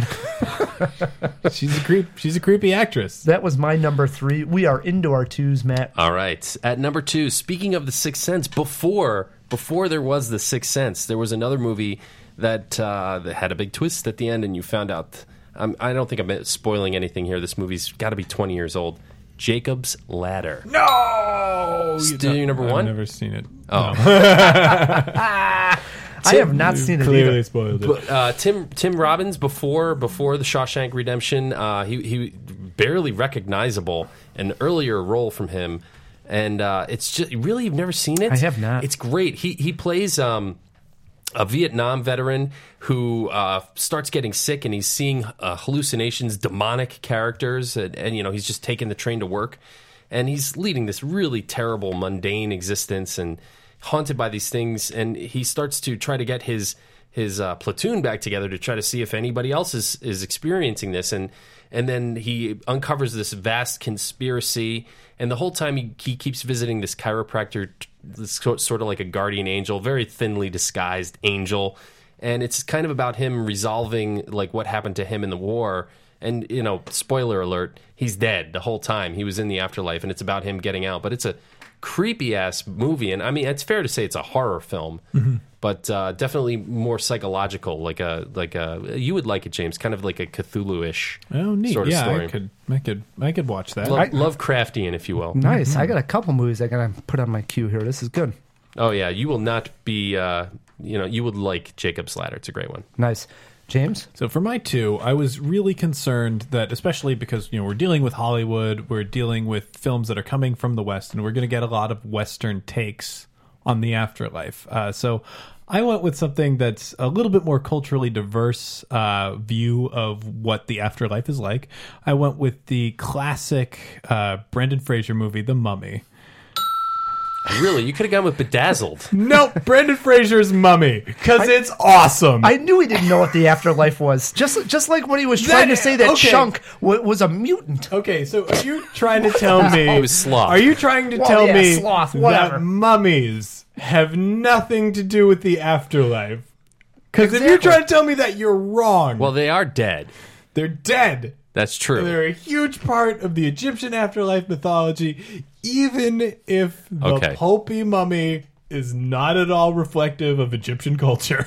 about? She's a creep. She's a creepy actress. That was my number 3. We are into our 2s, Matt. All right. At number 2, speaking of The Sixth Sense, before there was The Sixth Sense, there was another movie that had a big twist at the end, and you found out... I don't think I'm spoiling anything here. This movie's got to be 20 years old. Jacob's Ladder. No! Still your number 1? I've never seen it. Oh. I have not seen it Clearly either. spoiled it. But, Tim Robbins before the Shawshank Redemption, he barely recognizable. An earlier role from him, and it's just really you've never seen it. I have not. It's great. He plays a Vietnam veteran who starts getting sick, and he's seeing hallucinations, demonic characters, and he's just taking the train to work, and he's leading this really terrible, mundane existence, and haunted by these things. And he starts to try to get his platoon back together to try to see if anybody else is experiencing this, and then he uncovers this vast conspiracy, and the whole time he keeps visiting this chiropractor, this sort of like a guardian angel, very thinly disguised angel, and it's kind of about him resolving like what happened to him in the war. And spoiler alert, he's dead the whole time. He was in the afterlife, and it's about him getting out. But it's a creepy ass movie, and I mean it's fair to say it's a horror film, but definitely more psychological. Like a you would like it, James, kind of like a Cthulhu-ish neat. sort of story. I could watch that. Lovecraftian, if you will. Nice. I got a couple movies I gotta put on my queue here. This is good. Oh yeah, you will not be. You would like Jacob's Ladder. It's a great one. Nice. James? So for my two, I was really concerned that, especially because we're dealing with Hollywood, we're dealing with films that are coming from the West, and we're going to get a lot of Western takes on the afterlife. So I went with something that's a little bit more culturally diverse view of what the afterlife is like. I went with the classic Brendan Fraser movie, The Mummy. Really? You could have gone with Bedazzled. Nope, Brendan Fraser's Mummy, because it's awesome. I knew he didn't know what the afterlife was. Just like when he was trying to say that Chunk was a mutant. Okay, so are you trying to tell me... It was sloth. Are you trying to tell me sloth, whatever. that mummies have nothing to do with the afterlife? Because if Exactly. you're trying to tell me that, you're wrong. Well, they are dead. They're dead. That's true. They're a huge part of the Egyptian afterlife mythology, even if the Popey mummy is not at all reflective of Egyptian culture.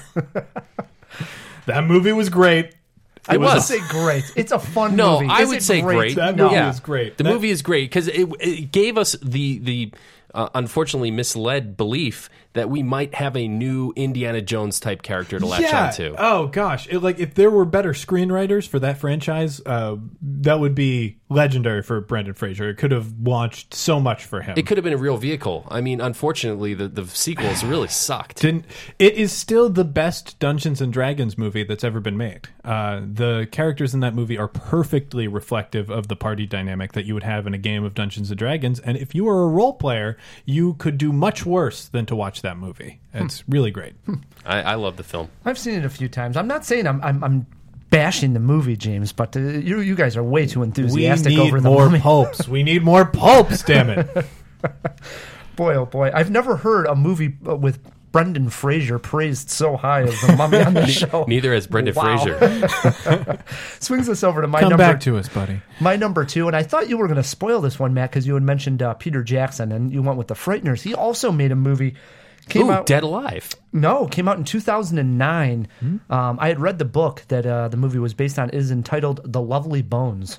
That movie was great. I wouldn't say great. It's a fun movie. I would say great. That movie is great. The movie is great because it gave us the unfortunately misled belief that we might have a new Indiana Jones type character to latch onto. Oh gosh, if there were better screenwriters for that franchise, that would be legendary for Brendan Fraser. It could have launched so much for him. It could have been a real vehicle. I mean, unfortunately, the sequels really sucked. It is still the best Dungeons and Dragons movie that's ever been made. The characters in that movie are perfectly reflective of the party dynamic that you would have in a game of Dungeons and Dragons. And if you were a role player, you could do much worse than to watch that movie. It's really great. I love the film. I've seen it a few times. I'm not saying I'm bashing the movie, James, but you guys are way too enthusiastic over the more Mummy. popes. We need more popes, damn it. Boy, oh boy. I've never heard a movie with Brendan Fraser praised so high as The Mummy on the show. Neither has Brendan Fraser. Swings us over to my Come number. back to us, buddy. My number two, and I thought you were going to spoil this one, Matt, because you had mentioned Peter Jackson, and you went with The Frighteners. He also made a movie. Came out Dead Alive. No, came out in 2009. I had read the book that the movie was based on. It is entitled The Lovely Bones.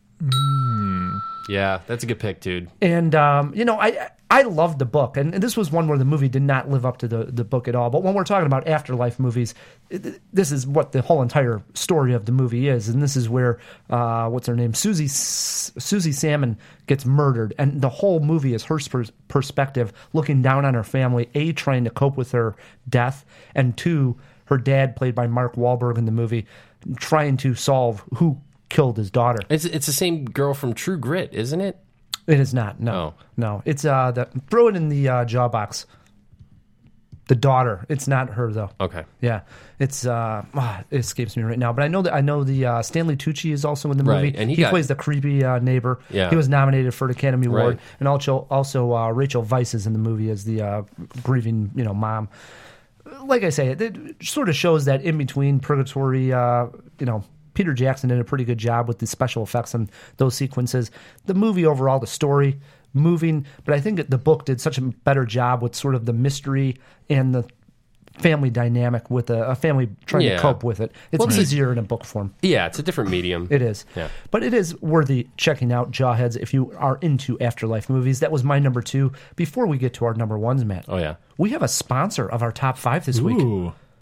Yeah, that's a good pick, dude. And, I loved the book. And this was one where the movie did not live up to the book at all. But when we're talking about afterlife movies, this is what the whole entire story of the movie is. And this is where, what's her name? Susie Salmon gets murdered. And the whole movie is her perspective, looking down on her family, A, trying to cope with her death, and 2, her dad, played by Mark Wahlberg in the movie, trying to solve who killed his daughter. It's the same girl from True Grit, isn't it? It is not. No. It's throw it in the jaw box. The daughter. It's not her though. Okay. Yeah. It's it escapes me right now, but I know the Stanley Tucci is also in the movie, right. And he plays the creepy neighbor. Yeah. He was nominated for an Academy Award, Right. and also Rachel Weisz is in the movie as the grieving mom. Like I say, it sort of shows that in between purgatory, Peter Jackson did a pretty good job with the special effects and those sequences. The movie overall, the story, moving, but I think that the book did such a better job with sort of the mystery and the family dynamic with a family trying to cope with it. It's easier in a book form. Yeah, it's a different medium. It is. Yeah. But it is worthy checking out, Jawheads, if you are into afterlife movies. That was my number 2. Before we get to our number 1s, Matt. Oh, yeah. We have a sponsor of our top 5 this week.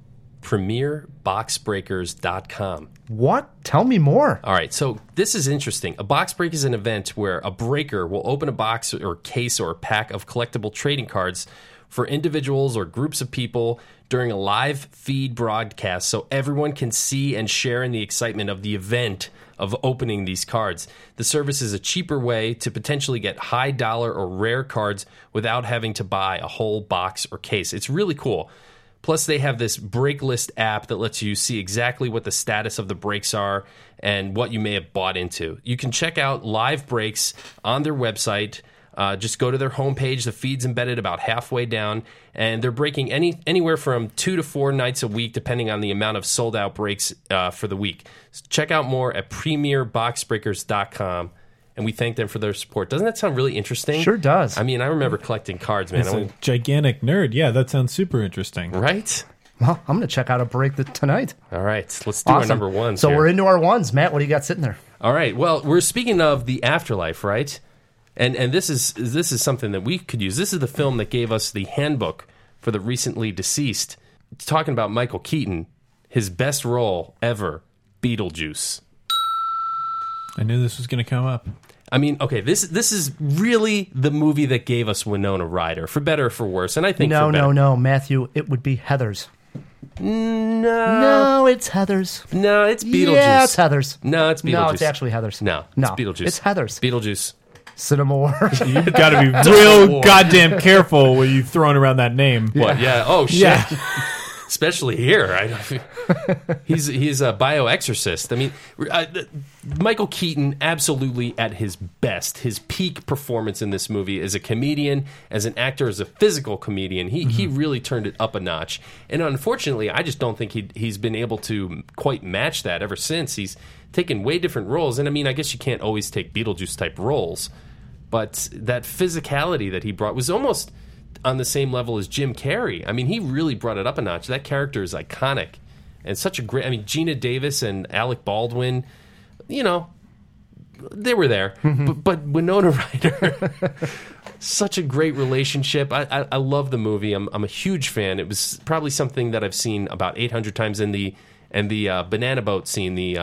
premierboxbreakers.com. What? Tell me more. All right, so this is interesting. A box break is an event where a breaker will open a box or case or a pack of collectible trading cards for individuals or groups of people during a live feed broadcast so everyone can see and share in the excitement of the event of opening these cards. The service is a cheaper way to potentially get high dollar or rare cards without having to buy a whole box or case. It's really cool. Plus, they have this break list app that lets you see exactly what the status of the breaks are and what you may have bought into. You can check out live breaks on their website. Just go to their homepage. The feed's embedded about halfway down, and they're breaking anywhere from 2 to 4 nights a week, depending on the amount of sold-out breaks for the week. So check out more at premierboxbreakers.com. And we thank them for their support. Doesn't that sound really interesting? Sure does. I mean, I remember collecting cards, man. It's a gigantic nerd. Yeah, that sounds super interesting. Right? Well, I'm going to check out a break tonight. All right, let's do our number ones. So we're into our ones. Matt, what do you got sitting there? All right. Well, we're speaking of the afterlife, right? And this is something that we could use. This is the film that gave us the handbook for the recently deceased. It's talking about Michael Keaton, his best role ever, Beetlejuice. I knew this was going to come up. I mean, okay, this is really the movie that gave us Winona Ryder, for better or for worse. And I think No, Matthew, it would be Heathers. No, it's Heathers. No, it's Beetlejuice. Yeah, it's Heathers. No, it's Beetlejuice. No, it's actually Heathers. No, it's Beetlejuice. It's Heathers. Beetlejuice. Cinema War. You've got to be real goddamn careful when you've thrown around that name. What? Yeah. Oh, shit. Yeah. Especially here. He's a bioexorcist. I mean, Michael Keaton absolutely at his best. His peak performance in this movie as a comedian, as an actor, as a physical comedian. He really turned it up a notch. And unfortunately, I just don't think he's been able to quite match that ever since. He's taken way different roles. And I mean, I guess you can't always take Beetlejuice-type roles. But that physicality that he brought was almost on the same level as Jim Carrey. I mean, he really brought it up a notch. That character is iconic. And such a great... I mean, Gina Davis and Alec Baldwin, you know, they were there. But Winona Ryder, such a great relationship. I love the movie. I'm a huge fan. It was probably something that I've seen about 800 times in the banana boat scene. The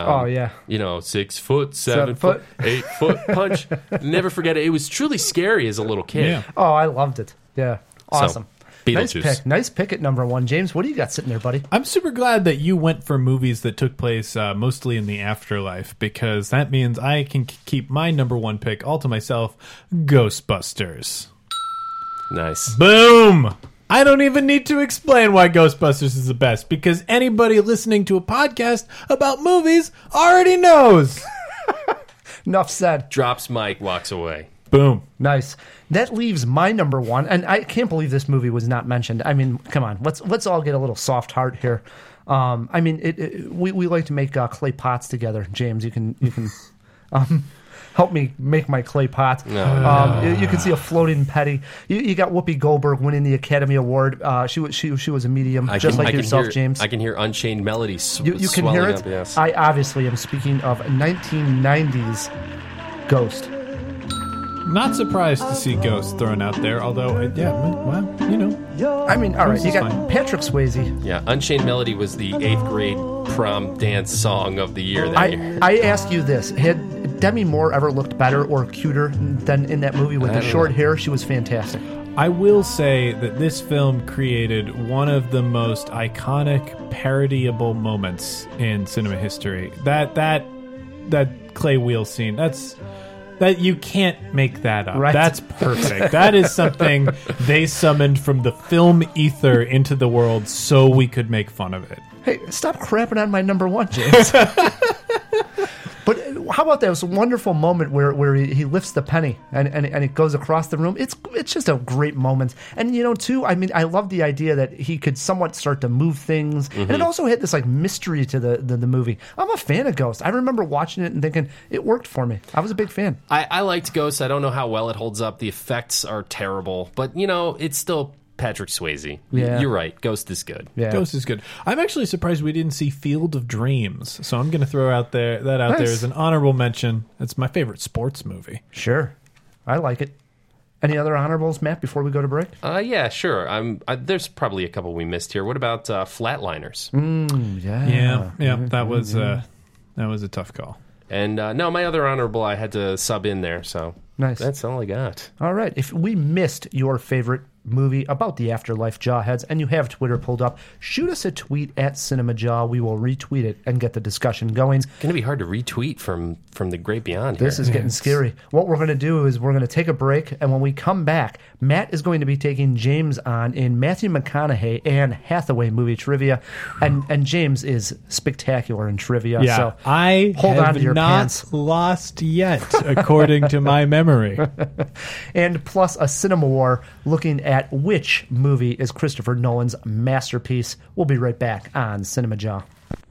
6 foot, 7 foot, 8 foot punch. Never forget it. It was truly scary as a little kid. Yeah. Oh, I loved it. Yeah. Awesome. So, Beetlejuice. Nice pick at number one. James, what do you got sitting there, buddy? I'm super glad that you went for movies that took place mostly in the afterlife, because that means I can keep my number one pick all to myself, Ghostbusters. Nice. Boom! I don't even need to explain why Ghostbusters is the best, because anybody listening to a podcast about movies already knows. Enough said. Drops mic, walks away. Boom. Nice. That leaves my number one, and I can't believe this movie was not mentioned. I mean, come on, let's all get a little soft heart here. I mean, we like to make clay pots together. James, you can help me make my clay pot. You can see a floating petty. You got Whoopi Goldberg winning the Academy Award. She was a medium, just like yourself, James. I can hear Unchained Melody. You can hear it. Up, yes. I obviously am speaking of 1990s Ghost. Not surprised to see Ghost thrown out there, although, well, you know. I mean, all right, you got fine. Patrick Swayze. Yeah, Unchained Melody was the 8th grade prom dance song of the year that year. I ask you this. Had Demi Moore ever looked better or cuter than in that movie with the short hair? She was fantastic. I will say that this film created one of the most iconic, parodiable moments in cinema history. That clay wheel scene, that you can't make that up. Right. That's perfect. That is something they summoned from the film ether into the world so we could make fun of it. Hey, stop crapping on my number one, James. But how about that? It was a wonderful moment where he lifts the penny and it goes across the room. It's just a great moment. And, you know, too, I mean, I love the idea that he could somewhat start to move things. Mm-hmm. And it also had this, like, mystery to the movie. I'm a fan of Ghost. I remember watching it and thinking it worked for me. I was a big fan. I liked Ghost. I don't know how well it holds up. The effects are terrible. But, you know, it's still Patrick Swayze. Yeah. You're right. Ghost is good. Yeah. Ghost is good. I'm actually surprised we didn't see Field of Dreams, so I'm going to throw out there as an honorable mention. It's my favorite sports movie. Sure. I like it. Any other honorables, Matt, before we go to break? Yeah, sure. There's probably a couple we missed here. What about Flatliners? Yeah. That was a tough call. And no, my other honorable I had to sub in there, so nice. That's all I got. All right. If we missed your favorite movie about the afterlife, Jawheads, and you have Twitter pulled up, shoot us a tweet at CinemaJaw. We will retweet it and get the discussion going. It's going to be hard to retweet from the great beyond here. This is getting scary. What we're going to do is we're going to take a break, and when we come back, Matt is going to be taking James on in Matthew McConaughey and Hathaway movie trivia, and James is spectacular in trivia. Yeah, so I hold have on to your not pants. lost yet, according to my memory. And plus a Cinema War looking at which movie is Christopher Nolan's masterpiece. We'll be right back on Cinema Jaw.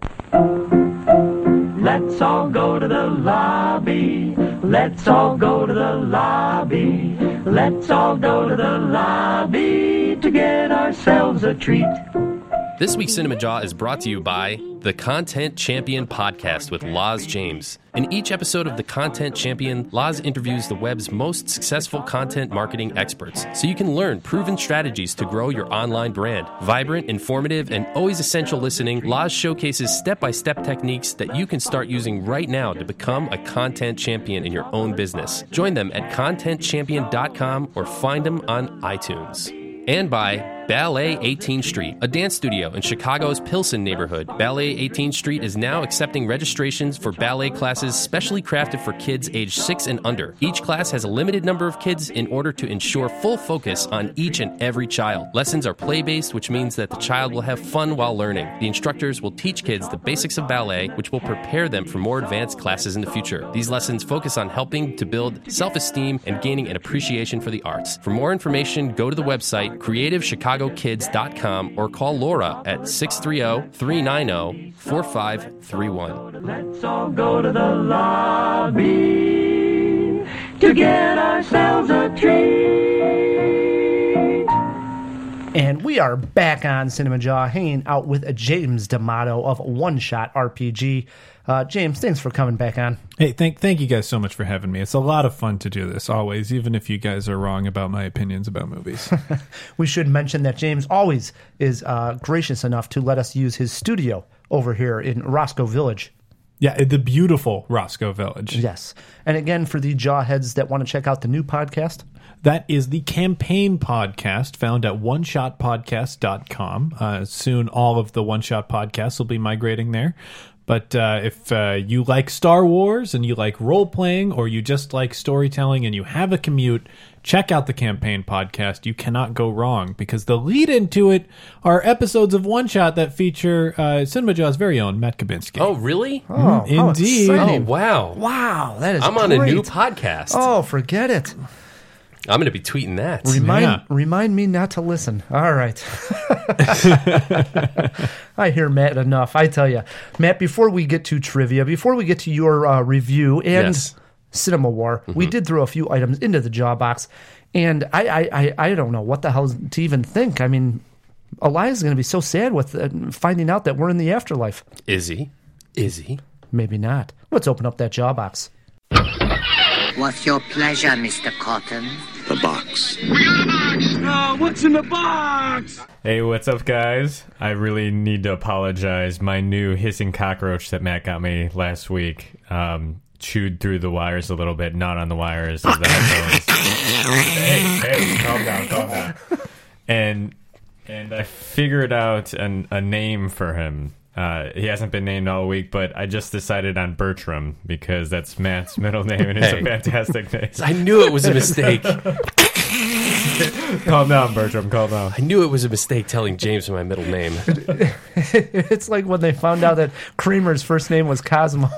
Let's all go to the lobby. Let's all go to the lobby. Let's all go to the lobby to get ourselves a treat. This week's Cinema Jaw is brought to you by the Content Champion Podcast with Laz James. In each episode of the Content Champion, Laz interviews the web's most successful content marketing experts, so you can learn proven strategies to grow your online brand. Vibrant, informative, and always essential listening, Laz showcases step-by-step techniques that you can start using right now to become a content champion in your own business. Join them at contentchampion.com or find them on iTunes. And by Ballet 18th Street, a dance studio in Chicago's Pilsen neighborhood. Ballet 18th Street is now accepting registrations for ballet classes specially crafted for kids aged 6 and under. Each class has a limited number of kids in order to ensure full focus on each and every child. Lessons are play-based, which means that the child will have fun while learning. The instructors will teach kids the basics of ballet, which will prepare them for more advanced classes in the future. These lessons focus on helping to build self-esteem and gaining an appreciation for the arts. For more information, go to the website creativechicagokids.com or call Laura at 630-390-4531. Let's all go to the lobby to get ourselves a treat. And we are back on Cinema Jaw, hanging out with James D'Amato of One Shot RPG. James, thanks for coming back on. Hey, thank you guys so much for having me. It's a lot of fun to do this, always, even if you guys are wrong about my opinions about movies. We should mention that James always is gracious enough to let us use his studio over here in Roscoe Village. Yeah, the beautiful Roscoe Village. Yes. And again, for the Jawheads that want to check out the new podcast, that is the Campaign Podcast, found at oneshotpodcast.com. Soon all of the One Shot podcasts will be migrating there. But if you like Star Wars and you like role-playing, or you just like storytelling and you have a commute, check out the Campaign Podcast. You cannot go wrong, because the lead into it are episodes of One Shot that feature Cinema Jaw's very own Matt Kabinski. Oh, really? Oh, indeed. Oh, wow. Wow, that is I'm great. on a new podcast. Oh, forget it. I'm going to be tweeting that. Remind me not to listen. All right. I hear Matt enough, I tell you. Matt, before we get to trivia, before we get to your review and Cinema War, we did throw a few items into the jaw box, and I don't know what the hell to even think. I mean, Elias is going to be so sad with finding out that we're in the afterlife. Is he? Maybe not. Let's open up that jaw box. What's your pleasure, Mr. Cotton? The box. We got a box! Oh, what's in the box? Hey, what's up, guys? I really need to apologize. My new hissing cockroach that Matt got me last week chewed through the wires a little bit, not on the wires of the headphones. hey, calm down. And I figured out a name for him. He hasn't been named all week, but I just decided on Bertram because that's Matt's middle name, and it's a fantastic name. I knew it was a mistake. Calm down, Bertram. Calm down. I knew it was a mistake telling James my middle name. It's like when they found out that Kramer's first name was Cosmo.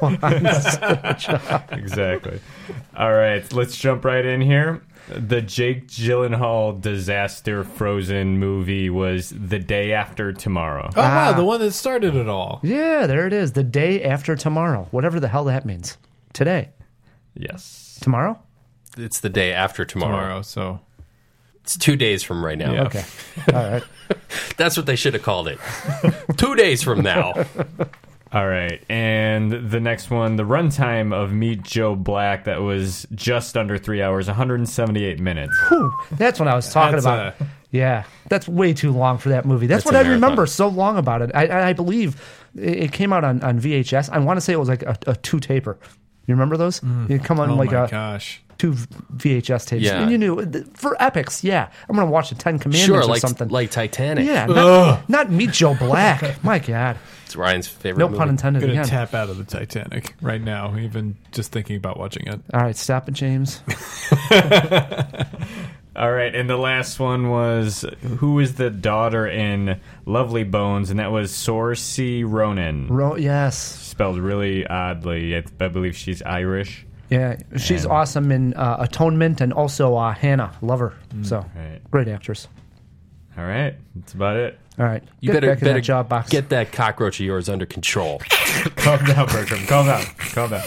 Exactly. All right, let's jump right in here. The Jake Gyllenhaal disaster Frozen movie was The Day After Tomorrow. Oh, wow, the one that started it all. Yeah, there it is. The day after tomorrow. Whatever the hell that means. Today. Yes. Tomorrow? It's the day after tomorrow. So it's 2 days from right now. Yeah. Okay. All right. That's what they should have called it. 2 days from now. All right, and the next one, the runtime of Meet Joe Black, that was just under 3 hours, 178 minutes. Whew, that's what I was talking about. Yeah, that's way too long for that movie. That's what I remember so long about it. I believe it came out on VHS. I want to say it was like a two-taper. You remember those? It come on two VHS tapes. Yeah. And you knew, for epics, I'm going to watch the 10 Commandments or something. Like Titanic. Yeah, not Meet Joe Black. My God. It's Ryan's favorite movie. No pun intended. I'm going to tap out of the Titanic right now, even just thinking about watching it. All right, stop it, James. All right, and the last one was, who is the daughter in Lovely Bones, and that was Saoirse Ronan. Yes. Spelled really oddly. I believe she's Irish. Yeah, she's awesome in Atonement and also Hannah. Love her. So, great actress. All right, that's about it. All right, you get better back in that job box. Get that cockroach of yours under control. Calm down, Bertram. Calm down.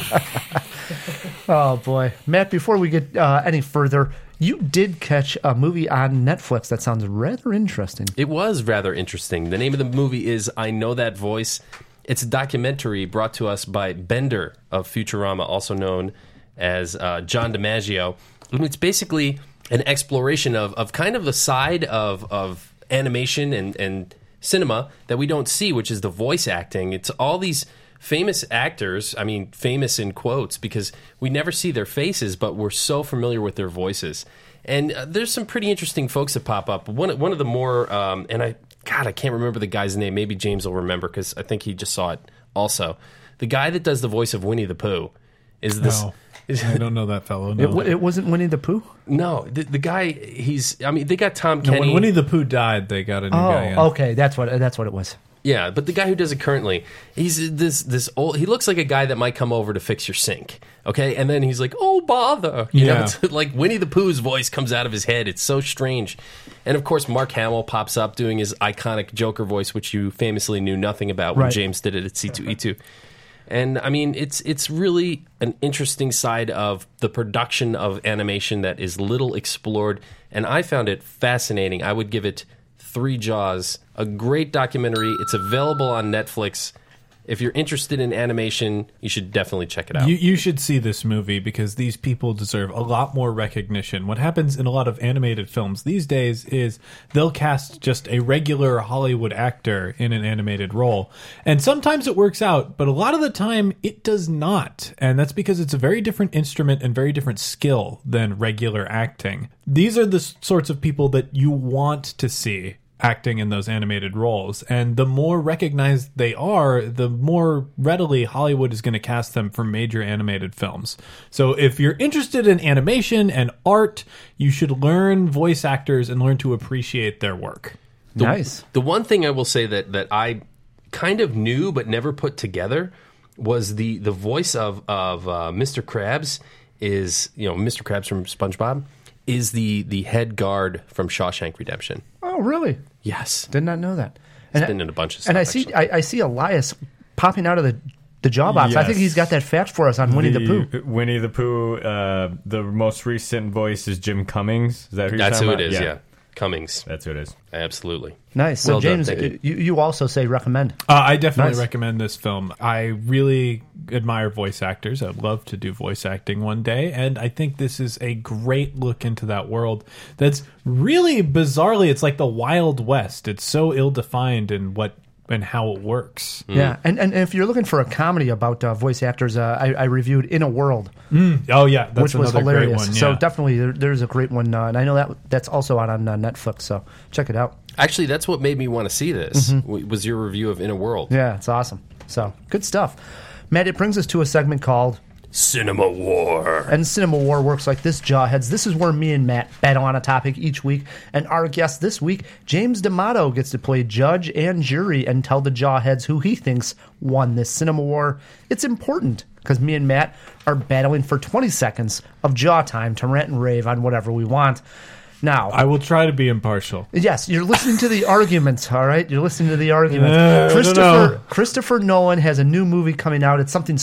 Oh, boy. Matt, before we get any further, you did catch a movie on Netflix that sounds rather interesting. It was rather interesting. The name of the movie is I Know That Voice. It's a documentary brought to us by Bender of Futurama, also known as John DiMaggio. It's basically an exploration of kind of the side of animation and cinema that we don't see, which is the voice acting. It's all these famous actors, I mean, famous in quotes, because we never see their faces, but we're so familiar with their voices. And there's some pretty interesting folks that pop up. One of the more, and I can't remember the guy's name. Maybe James will remember because I think he just saw it also. The guy that does the voice of Winnie the Pooh is this. No, I don't know that fellow. No. It wasn't Winnie the Pooh? No, the guy, they got Tom Kenny. When Winnie the Pooh died, they got a new guy in. Okay, that's what it was. Yeah, but the guy who does it currently, he's this old. He looks like a guy that might come over to fix your sink. Okay, and then he's like, "Oh bother!" You know, it's like Winnie the Pooh's voice comes out of his head. It's so strange. And of course, Mark Hamill pops up doing his iconic Joker voice, which you famously knew nothing about when James did it at C2E2. And I mean, it's really an interesting side of the production of animation that is little explored, and I found it fascinating. I would give it 3 Jaws, a great documentary. It's available on Netflix. If you're interested in animation, you should definitely check it out. You should see this movie because these people deserve a lot more recognition. What happens in a lot of animated films these days is they'll cast just a regular Hollywood actor in an animated role. And sometimes it works out, but a lot of the time it does not. And that's because it's a very different instrument and very different skill than regular acting. These are the sorts of people that you want to see acting in those animated roles, and the more recognized they are, the more readily Hollywood is going to cast them for major animated films. So if you're interested in animation and art, you should learn voice actors and learn to appreciate their work. Nice. The one thing I will say that I kind of knew but never put together was the voice of Mr. Krabs is, Mr. Krabs from SpongeBob is the head guard from Shawshank Redemption. Oh, really? Yes. Did not know that. He's been in a bunch of stuff. And I see Elias popping out of the jaw box. Yes. I think he's got that fact for us on Winnie the Pooh. Winnie the Pooh, the most recent voice is Jim Cummings. Is that who you're That's talking who about? it is, yeah. Cummings. That's who it is. Absolutely. Nice. So, Well done, James, thank you also say recommend. I definitely Nice. recommend this film. I really admire voice actors. I'd love to do voice acting one day, and I think this is a great look into that world that's really bizarrely, it's like the Wild West. It's so ill-defined in what and how it works. Yeah, and if you're looking for a comedy about voice actors, I reviewed In a World. Oh, yeah, that's which was another hilarious. great one. Yeah. So definitely, there's a great one, and I know that's also out on Netflix. So check it out. Actually, that's what made me want to see this, was your review of Inner World. Yeah, it's awesome. So good stuff, Matt. It brings us to a segment called Cinema War. And Cinema War works like this, Jawheads. This is where me and Matt bet on a topic each week. And our guest this week, James D'Amato, gets to play judge and jury and tell the Jawheads who he thinks won this Cinema War. It's important because me and Matt are battling for 20 seconds of jaw time to rant and rave on whatever we want. Now, I will try to be impartial. Yes, you're listening to the arguments, all right? You're listening to the arguments. Christopher Nolan has a new movie coming out. It's something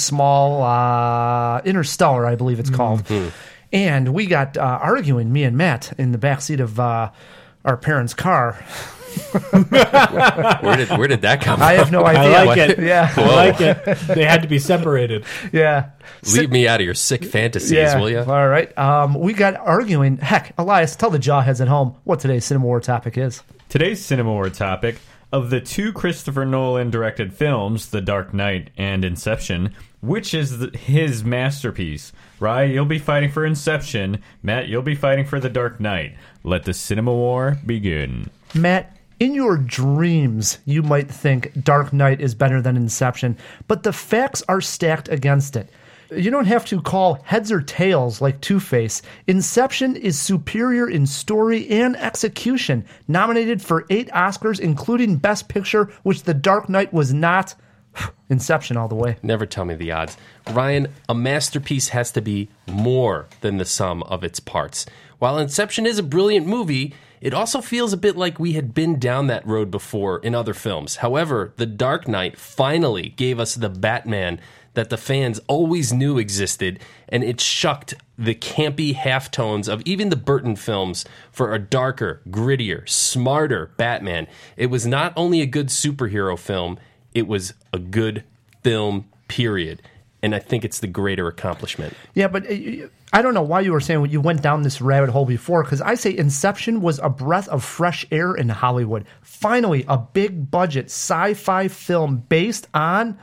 small, Interstellar, I believe it's called. And we got arguing, me and Matt, in the backseat of our parents' car Where did that come from? I have no idea. I like it. Yeah. I like it. They had to be separated. Yeah. Leave me out of your sick fantasies, will you? All right. We got arguing. Heck, Elias, tell the jawheads at home what today's Cinema War topic is. Today's Cinema War topic: of the two Christopher Nolan directed films, The Dark Knight and Inception, which is his masterpiece? Rye, you'll be fighting for Inception. Matt, you'll be fighting for The Dark Knight. Let the Cinema War begin. Matt, in your dreams, you might think Dark Knight is better than Inception, but the facts are stacked against it. You don't have to call heads or tails like Two-Face. Inception is superior in story and execution, nominated for 8 Oscars, including Best Picture, which The Dark Knight was not. Inception all the way. Never tell me the odds. Ryan, a masterpiece has to be more than the sum of its parts. While Inception is a brilliant movie, it also feels a bit like we had been down that road before in other films. However, The Dark Knight finally gave us the Batman that the fans always knew existed, and it shucked the campy halftones of even the Burton films for a darker, grittier, smarter Batman. It was not only a good superhero film, it was a good film, period. And I think it's the greater accomplishment. Yeah, but I don't know why you were saying you went down this rabbit hole before, because I say Inception was a breath of fresh air in Hollywood. Finally, a big-budget sci-fi film based on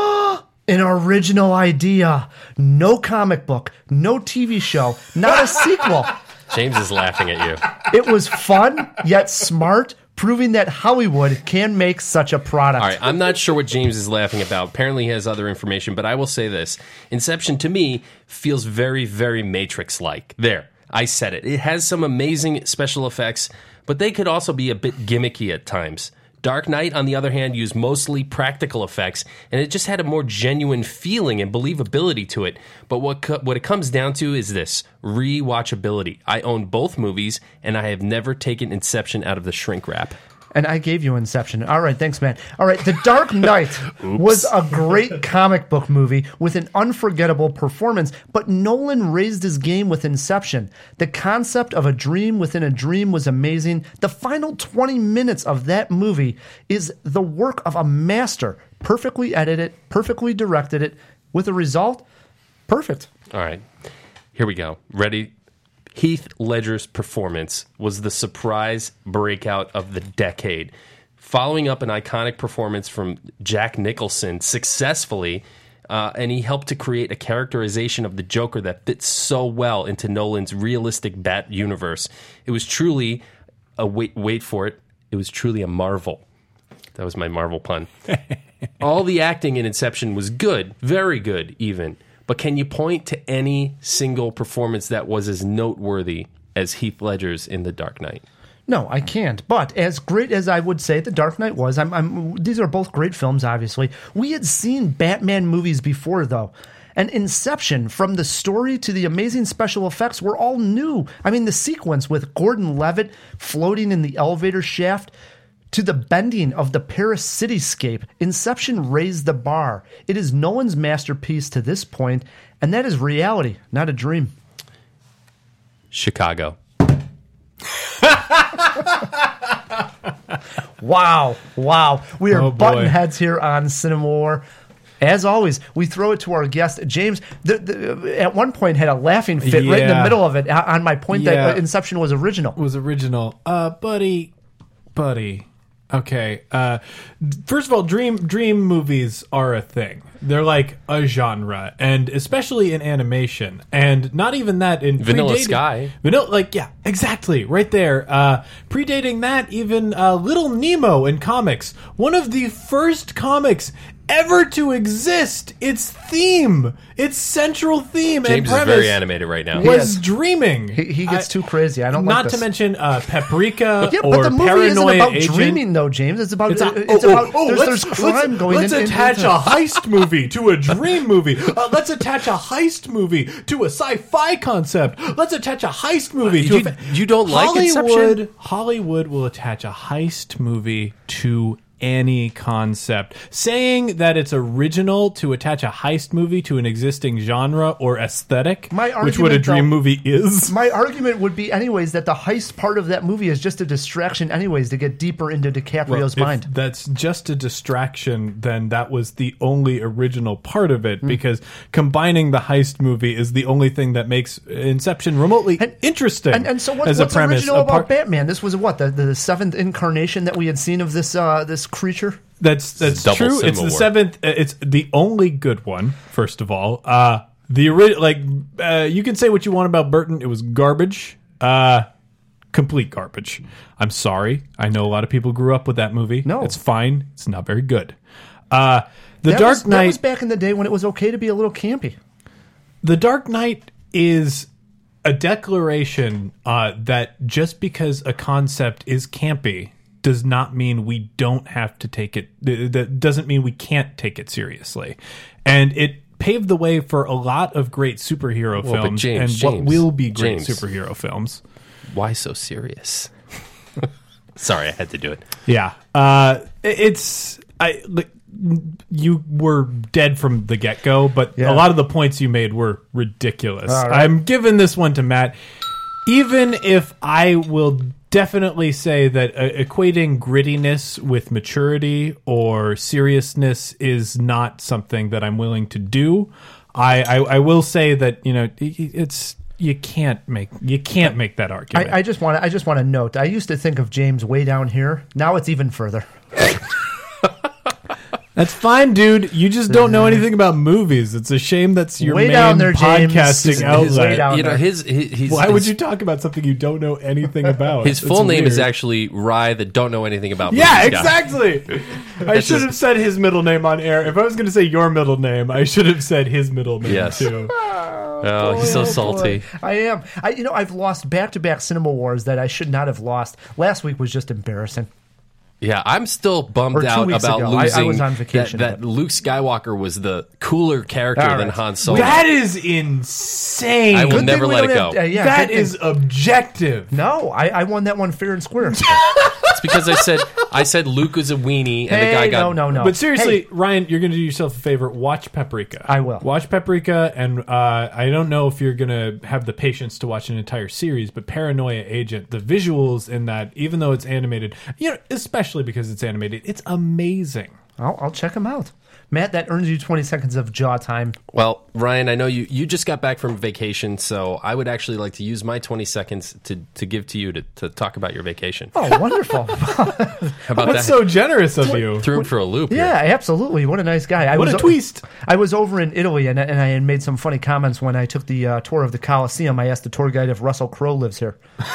an original idea. No comic book, no TV show, not a sequel. James is laughing at you. It was fun, yet smart, proving that Hollywood can make such a product. All right, I'm not sure what James is laughing about. Apparently he has other information, but I will say this. Inception, to me, feels very, very Matrix-like. There, I said it. It has some amazing special effects, but they could also be a bit gimmicky at times. Dark Knight, on the other hand, used mostly practical effects, and it just had a more genuine feeling and believability to it. But what it comes down to is this: rewatchability. I own both movies, and I have never taken Inception out of the shrink wrap. And I gave you Inception. All right, thanks, man. All right, The Dark Knight was a great comic book movie with an unforgettable performance, but Nolan raised his game with Inception. The concept of a dream within a dream was amazing. The final 20 minutes of that movie is the work of a master. Perfectly edited, perfectly directed it, with a result, perfect. All right, here we go. Ready? Heath Ledger's performance was the surprise breakout of the decade. Following up an iconic performance from Jack Nicholson successfully, and he helped to create a characterization of the Joker that fits so well into Nolan's realistic Bat universe. It was truly a wait for it. It was truly a marvel. That was my Marvel pun. All the acting in Inception was good, very good even. But can you point to any single performance that was as noteworthy as Heath Ledger's in The Dark Knight? No, I can't. But as great as I would say The Dark Knight was, these are both great films, obviously. We had seen Batman movies before, though. And Inception, from the story to the amazing special effects, were all new. I mean, the sequence with Gordon Levitt floating in the elevator shaft to the bending of the Paris cityscape, Inception raised the bar. It is Nolan's masterpiece to this point, and that is reality, not a dream. Chicago. Wow. We are button heads here on Cinema War. As always, we throw it to our guest, James. At one point, had a laughing fit right in the middle of it on my point that Inception was original. Buddy. Okay. First of all, dream movies are a thing. They're like a genre, and especially in animation, and not even that in Vanilla Sky. Exactly, right there. Predating that, even Little Nemo in comics, one of the first comics ever to exist. Its central theme James and premise is very animated right now. was dreaming. He gets too crazy. I don't not like this. to mention Paprika Yeah, or but the movie Paranoia isn't about Agent. dreaming, though, James. It's about There's crime going on. Let's attach a heist movie to a dream movie. Let's attach a heist movie to a sci-fi concept. Let's attach a heist movie to you don't like Inception? Hollywood will attach a heist movie to any concept. Saying that it's original to attach a heist movie to an existing genre or aesthetic, which what a dream movie is. My argument would be anyways that the heist part of that movie is just a distraction anyways to get deeper into DiCaprio's mind. If that's just a distraction, then that was the only original part of it, because combining the heist movie is the only thing that makes Inception remotely interesting. And so what's original about Batman? This was what, the seventh incarnation that we had seen of this creature? That's true. It's the seventh. It's the only good one. First of all, the original, you can say what you want about Burton. It was garbage, complete garbage. I'm sorry. I know a lot of people grew up with that movie. No, it's fine. It's not very good. Dark Knight. That was back in the day when it was okay to be a little campy. The Dark Knight is a declaration that just because a concept is campy does not mean we don't have to take it. That doesn't mean we can't take it seriously. And it paved the way for a lot of great superhero films what will be great superhero films. Why so serious? Sorry, I had to do it. Yeah. You were dead from the get-go, but a lot of the points you made were ridiculous. Right. I'm giving this one to Matt, even if I will definitely say that equating grittiness with maturity or seriousness is not something that I'm willing to do. I will say that, it's... You can't make that argument. I just want to note. I used to think of James way down here. Now it's even further. That's fine, dude. You just don't know anything about movies. It's a shame that's your main podcasting outlet. Why would you talk about something you don't know anything about? His full name is actually Rye that don't know anything about movies. Yeah, exactly. I should have said his middle name on air. If I was going to say your middle name, I should have said his middle name too. Oh, he's so salty. I am. I've lost back-to-back Cinema Wars that I should not have lost. Last week was just embarrassing. Yeah, I'm still bummed out about losing I was on vacation, that Luke Skywalker was the cooler character than Han Solo. That is insane. I will never let it go. That is objective. No, I won that one fair and square. It's because I said Luke was a weenie, and the guy got... No. But seriously, Ryan, you're going to do yourself a favor. Watch Paprika. I will. Watch Paprika, and I don't know if you're going to have the patience to watch an entire series, but Paranoia Agent, the visuals in that, even though it's animated, especially because it's animated, it's amazing. I'll check them out. Matt, that earns you 20 seconds of jaw time. Well, Ryan, I know you just got back from vacation, so I would actually like to use my 20 seconds to give to you to talk about your vacation. Oh, wonderful. How about That's so generous of you. Threw him for a loop. Yeah, absolutely. What a nice guy. What a twist. I was over in Italy, and I had made some funny comments when I took the tour of the Colosseum. I asked the tour guide if Russell Crowe lives here.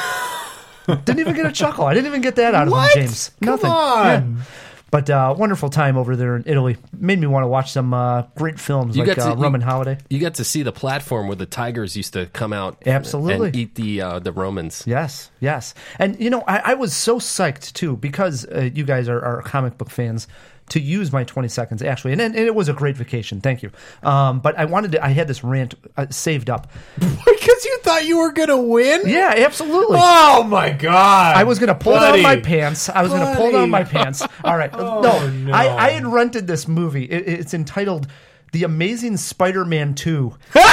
Didn't even get a chuckle. I didn't even get that out of him, James. Nothing. Come on. Yeah. But wonderful time over there in Italy. Made me want to watch some great films like Roman Holiday. You got to see the platform where the tigers used to come out Absolutely. and eat the Romans. Yes. And, I was so psyched, too, because you guys are comic book fans, to use my 20 seconds, actually. And it was a great vacation. Thank you. But I had this rant saved up. Because you thought you were going to win? Yeah, absolutely. Oh, my God. I was going to pull down my pants. All right. No. I had rented this movie. It's entitled The Amazing Spider-Man 2.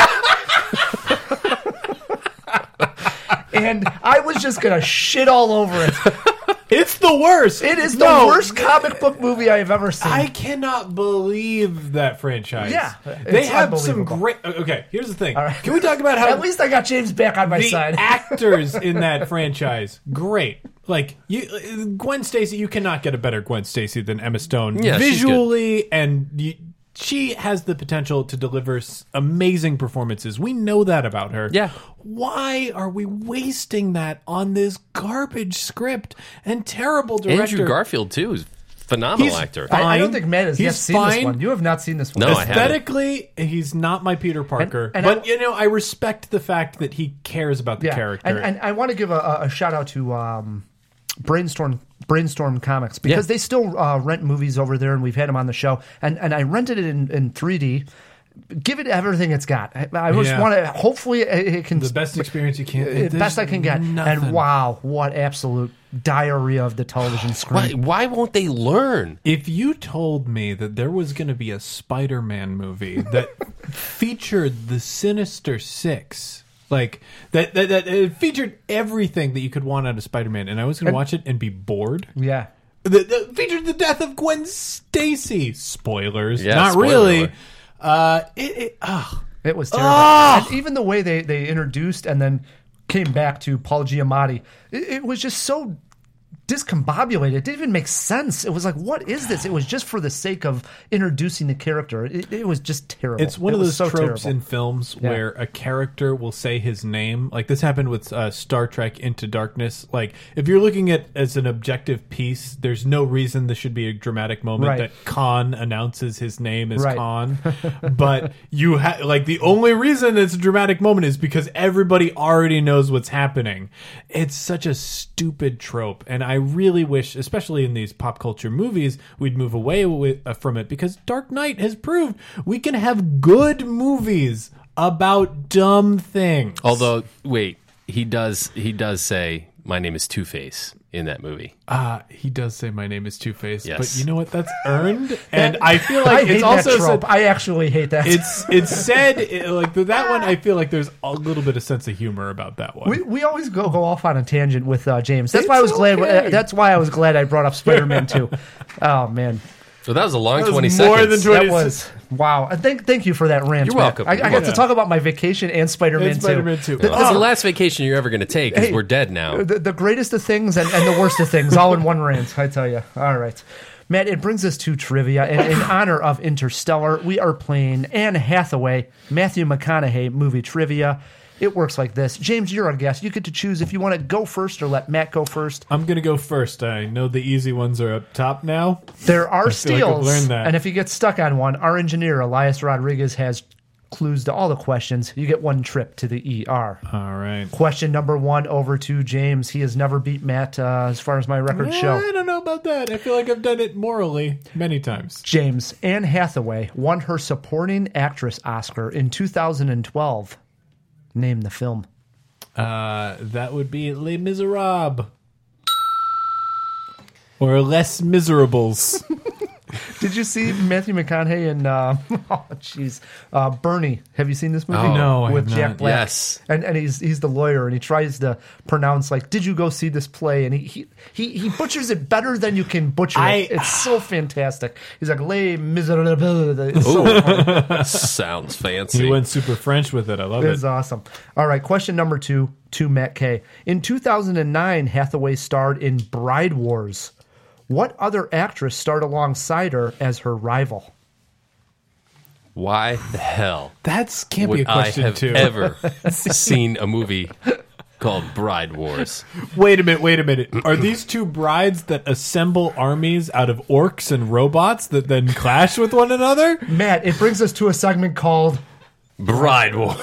And I was just going to shit all over it. It's the worst. It is the worst comic book movie I have ever seen. I cannot believe that franchise. Yeah. They have some great... Okay, here's the thing. Right. Can we talk about how... At least I got James back on my side. The actors in that franchise, great. Like, Gwen Stacy, you cannot get a better Gwen Stacy than Emma Stone. Yeah, visually, and... She has the potential to deliver amazing performances. We know that about her. Yeah. Why are we wasting that on this garbage script and terrible director? Andrew Garfield, too, is a phenomenal actor. I don't think Matt has yet seen this one. You have not seen this one. No, Aesthetically, he's not my Peter Parker. But I respect the fact that he cares about the character. And I want to give a shout-out to Brainstorm Comics, because they still rent movies over there, and we've had them on the show. And I rented it in 3D, give it everything it's got. I just want to. Hopefully, it can the best experience you can. Best I can get. Nothing. And wow, what absolute diarrhea of the television screen. Why won't they learn? If you told me that there was going to be a Spider-Man movie that featured the Sinister Six, like that it featured everything that you could want out of Spider-Man, and I was going to watch it and be bored. Yeah. That featured the death of Gwen Stacy. Spoilers. Yeah, Not spoiler really. alert. It was terrible. And even the way they introduced and then came back to Paul Giamatti, it was just so discombobulated. It didn't even make sense. It was like, what is this? It was just for the sake of introducing the character. It was just terrible. It's one of those tropes terrible. in films where a character will say his name. Like this happened with Star Trek Into Darkness. Like if you're looking at as an objective piece, there's no reason this should be a dramatic moment that Khan announces his name as Khan. But you like the only reason it's a dramatic moment is because everybody already knows what's happening. It's such a stupid trope, and I really wish, especially in these pop culture movies, we'd move away from it, because Dark Knight has proved we can have good movies about dumb things. Although, wait, he does say, "My name is Two-Face" in that movie. He does say, "My name is Two-Face," yes. But you know what? That's earned, and I feel like it's also trope. I actually hate that. It's said like that one. I feel like there's a little bit of sense of humor about that one. We always go off on a tangent with James. That's why I was glad. That's why I was glad I brought up Spider-Man 2. Oh man. So that was a long 20 more seconds. Than 20 That was wow. Thank you for that rant. You're welcome. I got to talk about my vacation and Spider-Man 2. Spider-Man 2. This is the last vacation you're ever going to take, because we're dead now. The greatest of things and the worst of things, all in one rant. I tell you. All right. Matt, it brings us to trivia. And in honor of Interstellar, we are playing Anne Hathaway, Matthew McConaughey movie trivia. It works like this. James, you're our guest. You get to choose if you want to go first or let Matt go first. I'm going to go first. I know the easy ones are up top now. There are steals. Like I've learned that. And if you get stuck on one, our engineer, Elias Rodriguez, has clues to all the questions. You get one trip to the ER. All right. Question number 1 over to James. He has never beat Matt as far as my records show. I don't know about that. I feel like I've done it morally many times. James, Anne Hathaway won her supporting actress Oscar in 2012. Name the film. That would be Les Miserables. Or Les Miserables. Did you see Matthew McConaughey in Bernie? Have you seen this movie? Oh, no, with I have Jack not. Black. Yes. And he's the lawyer, and he tries to pronounce like, "Did you go see this play?" And he butchers it better than you can butcher it. It's so fantastic. He's like Les Miserables. It's so funny. Sounds fancy. He went super French with it. I love it. It's awesome. All right, question number 2 to Matt K. In 2009, Hathaway starred in Bride Wars. What other actress starred alongside her as her rival? Why the hell That can't would be a question I have too. ever seen a movie called Bride Wars? Wait a minute. Are these two brides that assemble armies out of orcs and robots that then clash with one another? Matt, it brings us to a segment called Bride Wars.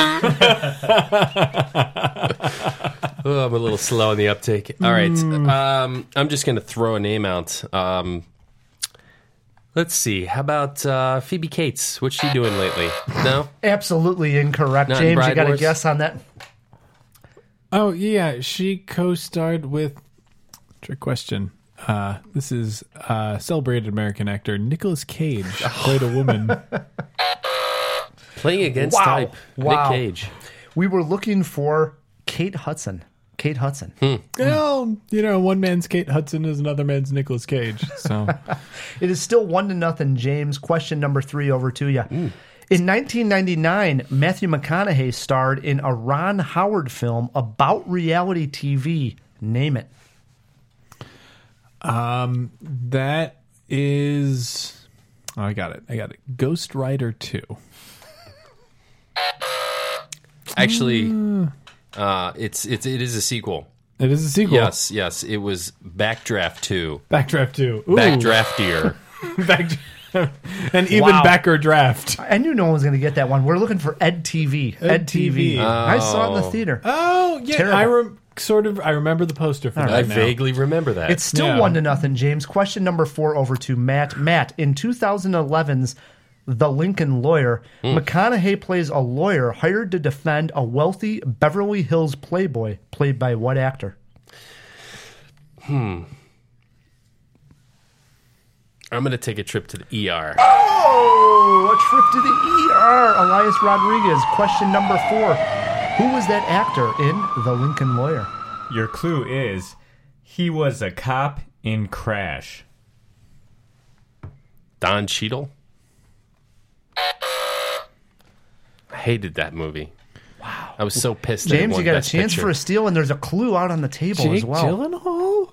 Oh, I'm a little slow on the uptake. All right. I'm just going to throw a name out. Let's see. How about Phoebe Cates? What's she doing lately? No? Absolutely incorrect. Not in James, Bride you got a Wars? guess on that? Oh, yeah. She co-starred with... Trick question. This is celebrated American actor Nicolas Cage. Played a woman. Playing against type. Wow. Nick Cage. We were looking for Kate Hudson. Kate Hudson. Well, one man's Kate Hudson is another man's Nicolas Cage. So It is still 1-0, James. Question number 3 over to you. In 1999, Matthew McConaughey starred in a Ron Howard film about reality TV. Name it. that is... Oh, I got it. Ghost Rider 2. Actually, it is a sequel. It is a sequel. Yes. It was Backdraft 2. Backdraft 2. Ooh. Backdraftier. And even Wow. Backer Draft. I knew no one was going to get that one. We're looking for Ed TV. Ed TV. I saw it in the theater. Oh, yeah. Terrible. I remember the poster for that I now. vaguely remember that. It's still 1-0, James. Question number 4 over to Matt. Matt, in 2011's The Lincoln Lawyer, McConaughey plays a lawyer hired to defend a wealthy Beverly Hills playboy, played by what actor? I'm going to take a trip to the ER. Oh, a trip to the ER. Elias Rodriguez. Question number 4. Who was that actor in The Lincoln Lawyer? Your clue is he was a cop in Crash. Don Cheadle? I hated that movie. Wow. I was so pissed. James, you got a chance for a steal, and there's a clue out on the table as well. Gyllenhaal?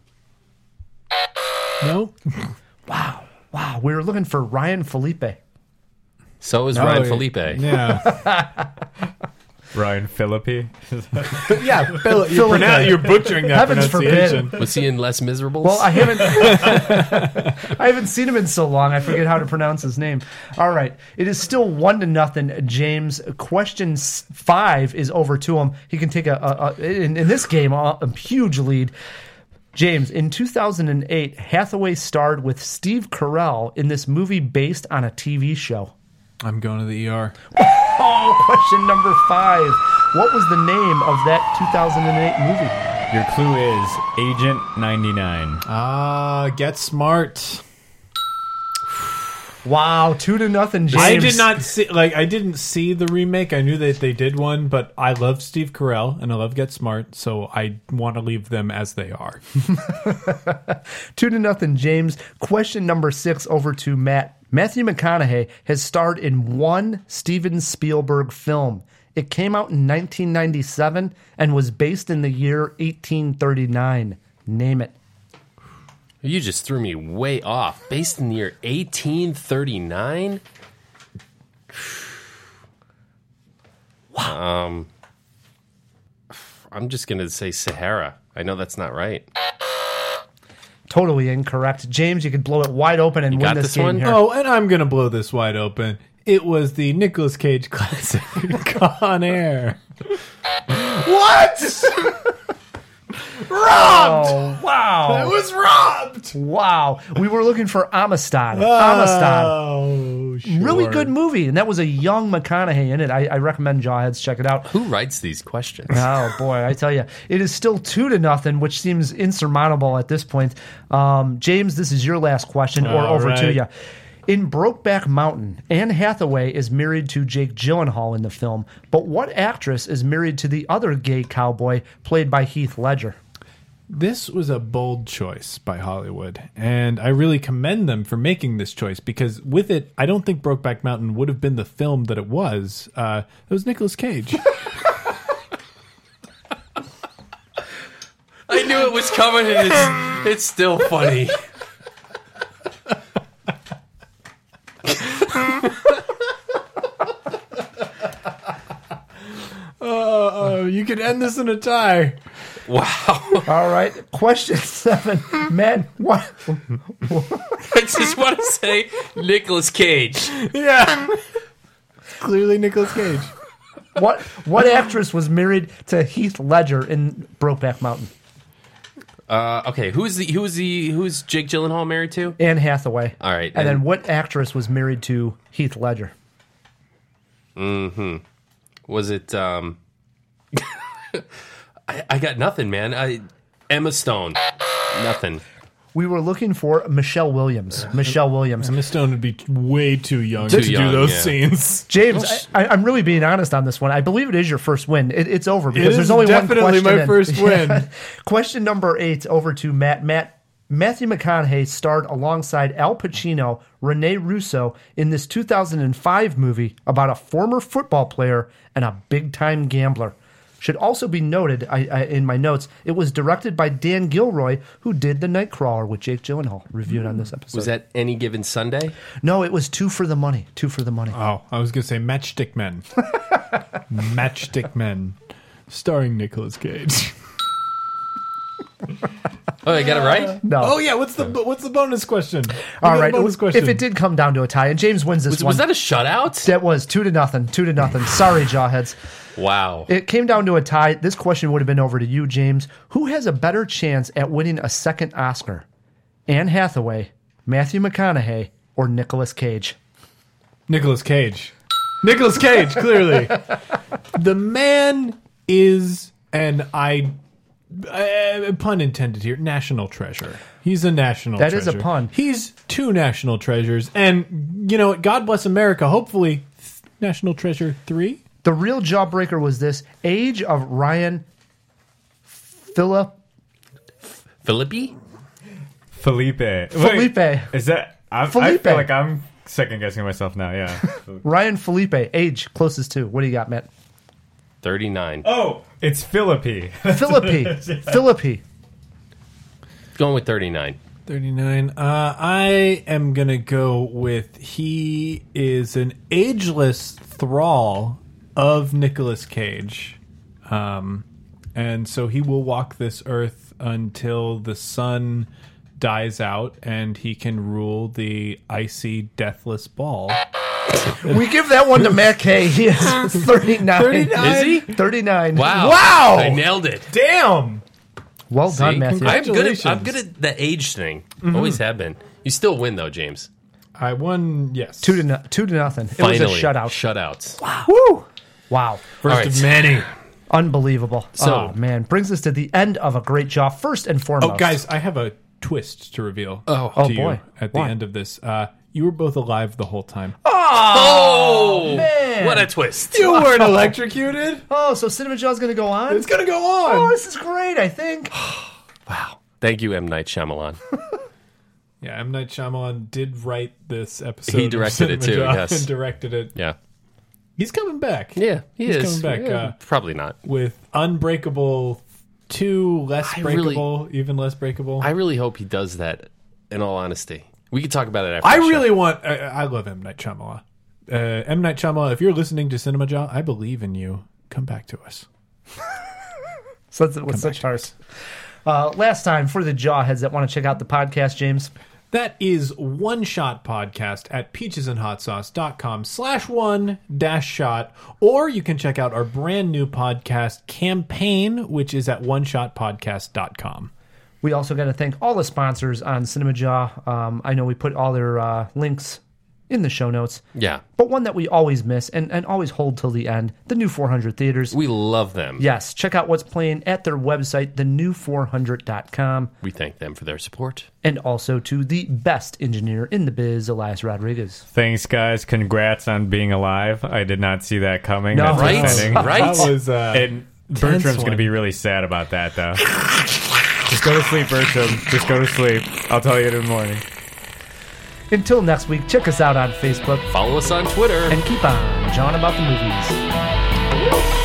No. Wow. We were looking for Ryan Felipe. So is Ryan Felipe. Yeah. Ryan Phillippe? Yeah, you're butchering that Heavens pronunciation. forbid. Was he in Les Miserables? Well, I haven't seen him in so long. I forget how to pronounce his name. All right. It is still 1-0, James. Question 5 is over to him. He can take in this game, a huge lead. James, in 2008, Hathaway starred with Steve Carell in this movie based on a TV show. I'm going to the ER. Oh, question number 5. What was the name of that 2008 movie? Your clue is Agent 99. Get Smart. Wow, 2-0, James. I did not see, I didn't see the remake. I knew that they did one, but I love Steve Carell and I love Get Smart, so I want to leave them as they are. 2-0, James. Question number 6 over to Matt. Matthew McConaughey has starred in one Steven Spielberg film. It came out in 1997 and was based in the year 1839. Name it. You just threw me way off. Based in the year 1839? Wow. I'm just going to say Sahara. I know that's not right. Totally incorrect. James, you could blow it wide open and win this game one? here. Oh, and I'm going to blow this wide open. It was the Nicolas Cage classic, Con Air. What? Robbed! Oh, wow. I was robbed! Wow. We were looking for Amistad. Oh, sure. Really good movie. And that was a young McConaughey in it. I recommend Jawheads check it out. Who writes these questions? Oh, boy. I tell you. It is still 2-0, which seems insurmountable at this point. James, this is your last question, or over to you. In Brokeback Mountain, Anne Hathaway is married to Jake Gyllenhaal in the film, but what actress is married to the other gay cowboy played by Heath Ledger? This was a bold choice by Hollywood, and I really commend them for making this choice, because with it, I don't think Brokeback Mountain would have been the film that it was. It was Nicolas Cage. I knew it was coming, and it's still funny. You could end this in a tie. Wow. All right. Question 7. Man, what? I just want to say Nicolas Cage. Yeah. Clearly Nicolas Cage. What actress was married to Heath Ledger in Brokeback Mountain? Okay, who's Jake Gyllenhaal married to? Anne Hathaway. All right. And then what actress was married to Heath Ledger? Was it I got nothing, man. Emma Stone. Nothing. We were looking for Michelle Williams. Emma Stone would be way too young Too to young, do those yeah. scenes. James, I'm really being honest on this one. I believe it is your first win. It's over because It there's is only one definitely question. my first win. Question number 8 over to Matt. Matthew McConaughey starred alongside Al Pacino, Rene Russo in this 2005 movie about a former football player and a big-time gambler. Should also be noted, in my notes, it was directed by Dan Gilroy, who did The Nightcrawler with Jake Gyllenhaal, reviewed on this episode. Was that Any Given Sunday? No, it was Two for the Money. Oh, I was going to say Matchstick Men. Matchstick Men, starring Nicolas Cage. Oh, I got it right? No. Oh yeah, what's the bonus question? All right. Bonus question. If it did come down to a tie, and James wins this one. Was that a shutout? That was 2-0. 2-0. Sorry, Jawheads. Wow. It came down to a tie. This question would have been over to you, James. Who has a better chance at winning a second Oscar? Anne Hathaway, Matthew McConaughey, or Nicolas Cage? Nicolas Cage. Nicolas Cage, clearly. The man is, and pun intended here, national treasure. He's a national treasure. That is a pun. He's two national treasures. And, you know, God bless America. Hopefully, National Treasure 3. The real jawbreaker was this. Age of Ryan Felipe? Felipe. Felipe. Wait, is that... Felipe. I feel like I'm second-guessing myself now, yeah. Ryan Felipe, age closest to. What do you got, Matt? 39. Oh, it's Philippi. Philippi. Going with 39. 39. I am going to go with he is an ageless thrall of Nicolas Cage. And so he will walk this earth until the sun dies out and he can rule the icy, deathless ball. We give that one to Matt K. He is 39. 39? Is he? 39. Wow. I nailed it. Damn! Well done, Matthew. I'm good at the age thing. Always have been. You still win, though, James. I won, yes. 2-0. Finally. It was a shutout. Shutouts. Wow. Woo! Wow. First of many. Unbelievable. So, man. Brings us to the end of a great job. First and foremost. Oh, guys, I have a twist to reveal Oh, to boy. you at the end of this. You were both alive the whole time. Oh, man. What a twist. You weren't electrocuted. Oh, so Cinema Jaw's going to go on? It's going to go on. Oh, this is great, I think. Wow. Thank you, M. Night Shyamalan. Yeah, M. Night Shyamalan did write this episode. He directed it, too, yes. And directed it. Yeah. He's coming back. Yeah, he's coming back. Yeah, probably not. With Unbreakable 2, Less Breakable, even Less Breakable. I really hope he does that, in all honesty. We could talk about it after I the show. really want... I love M. Night Shyamalan. M. Night Shyamalan, if you're listening to Cinema Jaw, I believe in you. Come back to us. So that's such ours. Last time, for the Jawheads that want to check out the podcast, James. That is One Shot Podcast at peachesandhotsauce.com/one-shot. Or you can check out our brand new podcast campaign, which is at oneshotpodcast.com. We also got to thank all the sponsors on Cinema Jaw. I know we put all their links in the show notes. Yeah. But one that we always miss and always hold till the end, the New 400 Theaters. We love them. Yes. Check out what's playing at their website, thenew400.com. We thank them for their support. And also to the best engineer in the biz, Elias Rodriguez. Thanks, guys. Congrats on being alive. I did not see that coming. No, That's right? exciting. Right? That was, and Bertram's going to be really sad about that, though. Just go to sleep, Bertram. Just go to sleep. I'll tell you in the morning. Until next week, check us out on Facebook. Follow us on Twitter. And keep on jawing about the movies.